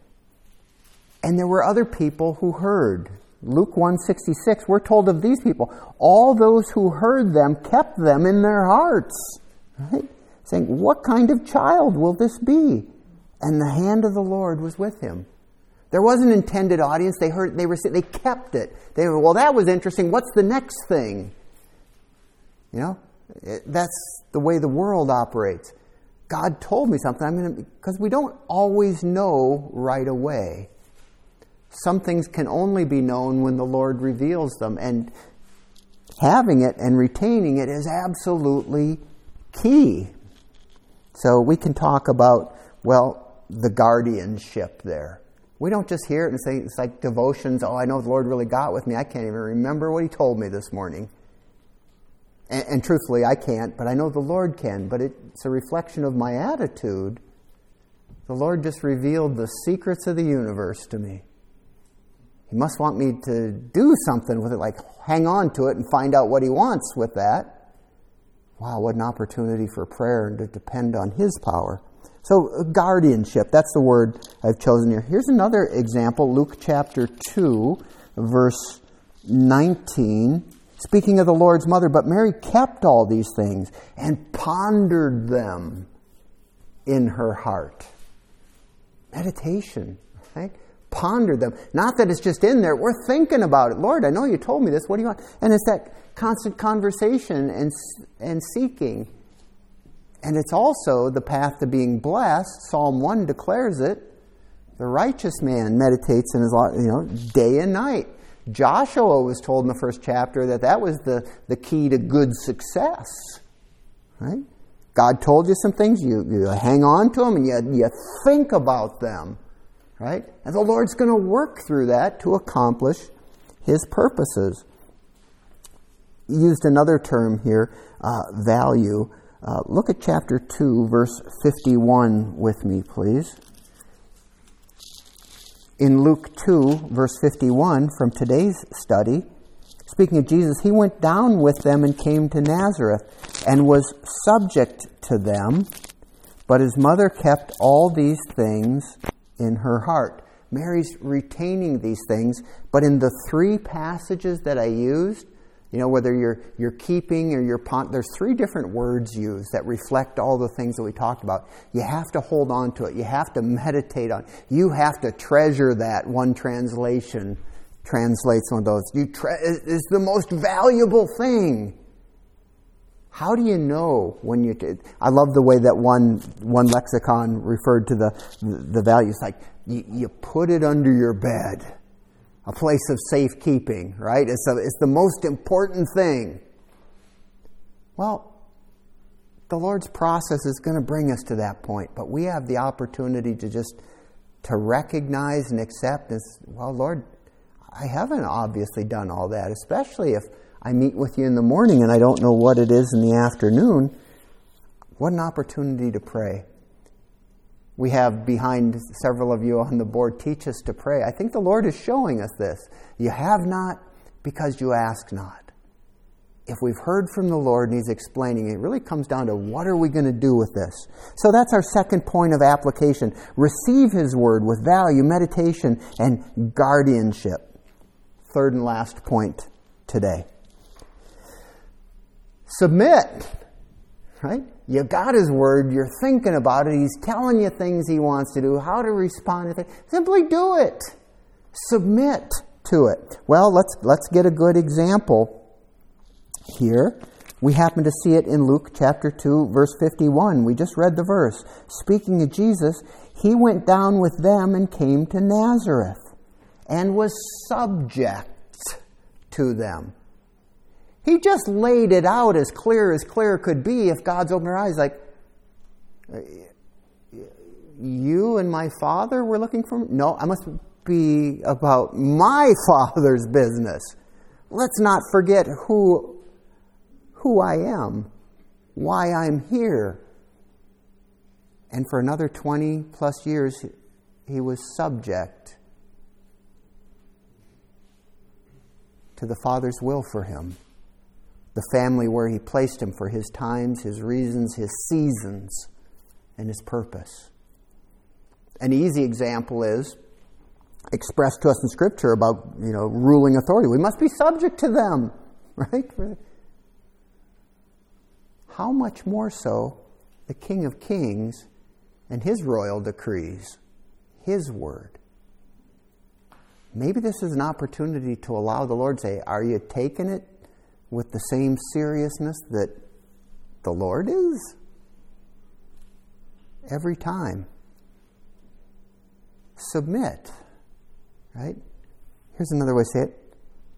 And there were other people who heard. Luke 1:66, we're told of these people, all those who heard them kept them in their hearts. Right? Saying, what kind of child will this be? And the hand of the Lord was with him. There was an intended audience. They kept it. They were, well, that was interesting. What's the next thing? You know, that's the way the world operates. God told me something, because we don't always know right away. Some things can only be known when the Lord reveals them, and having it and retaining it is absolutely key. So we can talk about, the guardianship there. We don't just hear it and say, it's like devotions, I know the Lord really got with me. I can't even remember what He told me this morning. And truthfully, I can't, but I know the Lord can. But it's a reflection of my attitude. The Lord just revealed the secrets of the universe to me. He must want me to do something with it, like hang on to it and find out what He wants with that. Wow, what an opportunity for prayer and to depend on His power. So, guardianship, that's the word I've chosen here. Here's another example, Luke chapter 2, verse 19. Speaking of the Lord's mother, but Mary kept all these things and pondered them in her heart. Meditation, right? Ponder them. Not that it's just in there. We're thinking about it. Lord, I know you told me this. What do you want? And it's that constant conversation and seeking. And it's also the path to being blessed. Psalm 1 declares it. The righteous man meditates in his law, day and night. Joshua was told in the first chapter that was the key to good success. Right? God told you some things, you hang on to them, and you think about them. Right? And the Lord's going to work through that to accomplish His purposes. He used another term here, value. Look at chapter 2, verse 51 with me, please. In Luke 2, verse 51, from today's study, speaking of Jesus, He went down with them and came to Nazareth and was subject to them, but His mother kept all these things in her heart. Mary's retaining these things, but in the 3 passages that I used, whether you're keeping or you're there's 3 different words used that reflect all the things that we talked about. You have to hold on to it. You have to meditate on it. You have to treasure that. One translation translates one of those. It's the most valuable thing. How do you know when you... I love the way that one lexicon referred to the value. It's like you put it under your bed. A place of safekeeping, right? It's the most important thing. Well, the Lord's process is going to bring us to that point, but we have the opportunity to recognize and accept as, well, Lord, I haven't obviously done all that, especially if I meet with you in the morning and I don't know what it is in the afternoon. What an opportunity to pray. We have behind several of you on the board, teach us to pray. I think the Lord is showing us this. You have not because you ask not. If we've heard from the Lord and He's explaining, it really comes down to what are we going to do with this? So that's our second point of application. Receive His Word with value, meditation, and guardianship. Third and last point today. Submit. Right? You got His Word, you're thinking about it, He's telling you things He wants to do, how to respond to things. Simply do it. Submit to it. Well, let's get a good example here. We happen to see it in Luke chapter 2, verse 51. We just read the verse. Speaking of Jesus, He went down with them and came to Nazareth and was subject to them. He just laid it out as clear could be. If God's opened our eyes, like, you and my Father were looking for me? No, I must be about my Father's business. Let's not forget who I am, why I'm here. And for another 20 plus years, He was subject to the Father's will for him. The family where He placed him for His times, His reasons, His seasons, and His purpose. An easy example is expressed to us in Scripture about, ruling authority. We must be subject to them, right? How much more so the King of Kings and His royal decrees, His word. Maybe this is an opportunity to allow the Lord to say, are you taking it with the same seriousness that the Lord is? Every time. Submit. Right? Here's another way to say it.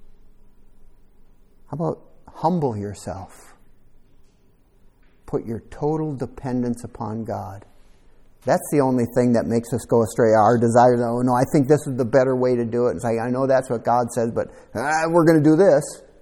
How about humble yourself? Put your total dependence upon God. That's the only thing that makes us go astray. Our desire, no, I think this is the better way to do it. And say, I know that's what God says, but we're going to do this.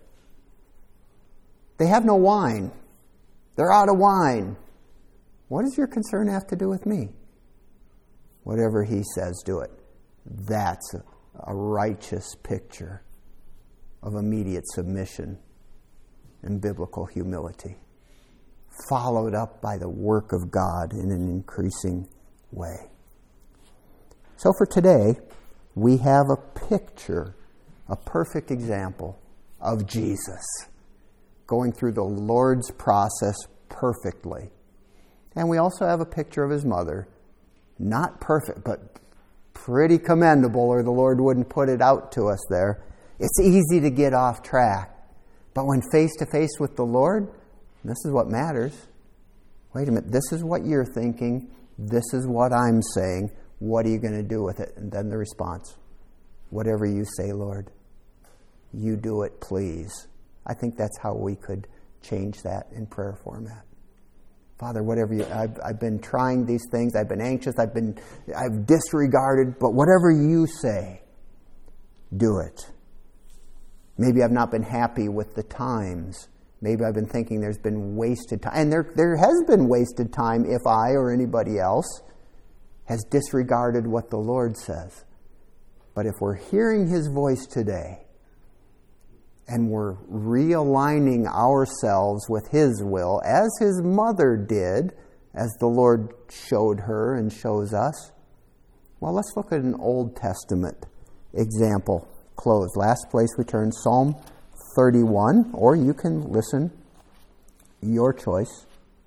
They have no wine. They're out of wine. What does your concern have to do with me? Whatever He says, do it. That's a righteous picture of immediate submission and biblical humility, followed up by the work of God in an increasing way. So for today, we have a picture, a perfect example of Jesus going through the Lord's process perfectly. And we also have a picture of His mother, not perfect, but pretty commendable, or the Lord wouldn't put it out to us there. It's easy to get off track. But when face to face with the Lord, this is what matters. Wait a minute, this is what you're thinking. This is what I'm saying. What are you going to do with it? And then the response, whatever you say, Lord, you do it, please. I think that's how we could change that in prayer format. Father, whatever I've been trying these things. I've been anxious. I've disregarded. But whatever you say, do it. Maybe I've not been happy with the times. Maybe I've been thinking there's been wasted time. And there has been wasted time if I or anybody else has disregarded what the Lord says. But if we're hearing His voice today, and we're realigning ourselves with His will, as His mother did, as the Lord showed her and shows us, Well, let's look at an Old Testament example. Close. Last place we turn, Psalm 31, or you can listen, your choice.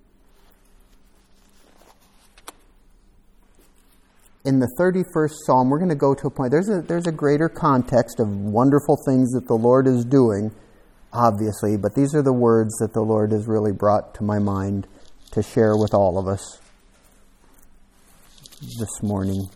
In the 31st Psalm, we're going to go to a point. There's a greater context of wonderful things that the Lord is doing, obviously, but these are the words that the Lord has really brought to my mind to share with all of us this morning.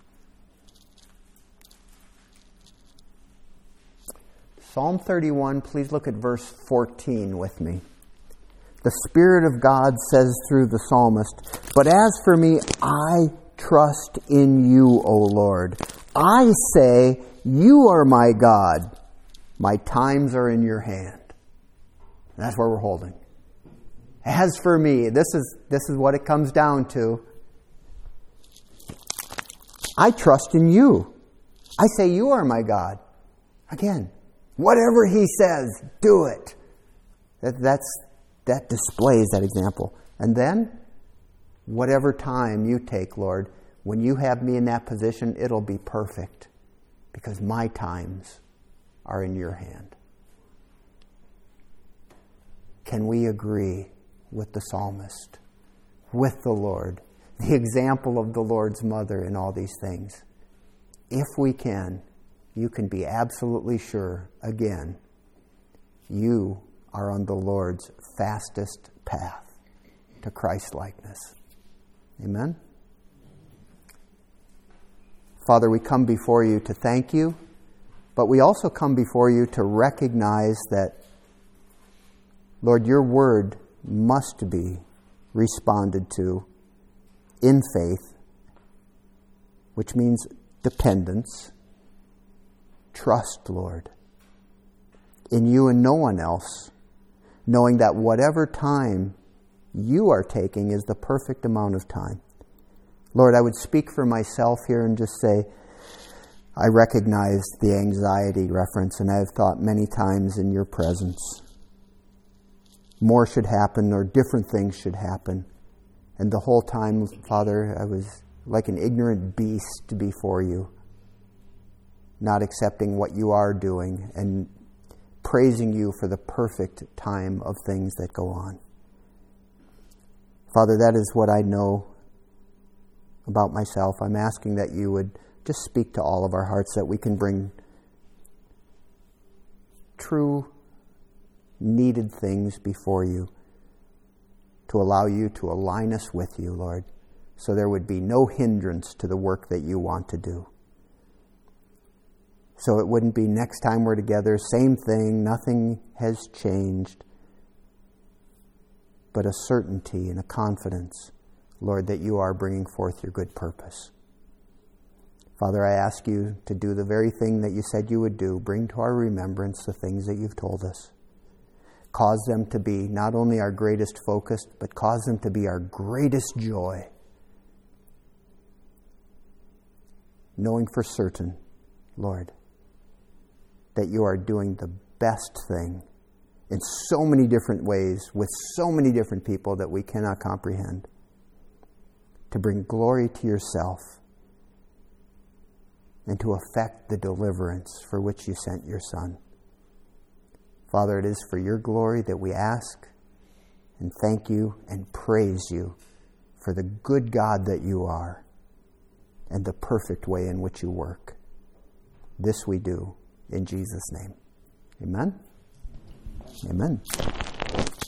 Psalm 31, please look at verse 14 with me. The Spirit of God says through the psalmist, "But as for me, I trust in you, O Lord. I say, you are my God. My times are in your hand." And that's where we're holding. As for me, this is what it comes down to. I trust in you. I say, you are my God. Again, whatever he says, do it. That displays that example. And then, whatever time you take, Lord, when you have me in that position, it'll be perfect because my times are in your hand. Can we agree with the psalmist, with the Lord, the example of the Lord's mother in all these things? If we can, you can be absolutely sure, again, you are on the Lord's fastest path to Christ-likeness. Amen? Father, we come before you to thank you, but we also come before you to recognize that, Lord, your word must be responded to in faith, which means dependence, trust, Lord, in you and no one else, knowing that whatever time you are taking is the perfect amount of time. Lord, I would speak for myself here and just say, I recognize the anxiety reference, and I have thought many times in your presence, more should happen or different things should happen. And the whole time, Father, I was like an ignorant beast before you, not accepting what you are doing and praising you for the perfect time of things that go on. Father, that is what I know about myself. I'm asking that you would just speak to all of our hearts, that we can bring true, needed things before you to allow you to align us with you, Lord, so there would be no hindrance to the work that you want to do. So it wouldn't be next time we're together, same thing, nothing has changed, but a certainty and a confidence, Lord, that you are bringing forth your good purpose. Father, I ask you to do the very thing that you said you would do. Bring to our remembrance the things that you've told us. Cause them to be not only our greatest focus, but cause them to be our greatest joy. Knowing for certain, Lord, that you are doing the best thing in so many different ways with so many different people that we cannot comprehend, to bring glory to yourself and to effect the deliverance for which you sent your Son. Father, it is for your glory that we ask and thank you and praise you for the good God that you are and the perfect way in which you work. This we do in Jesus' name. Amen? Amen.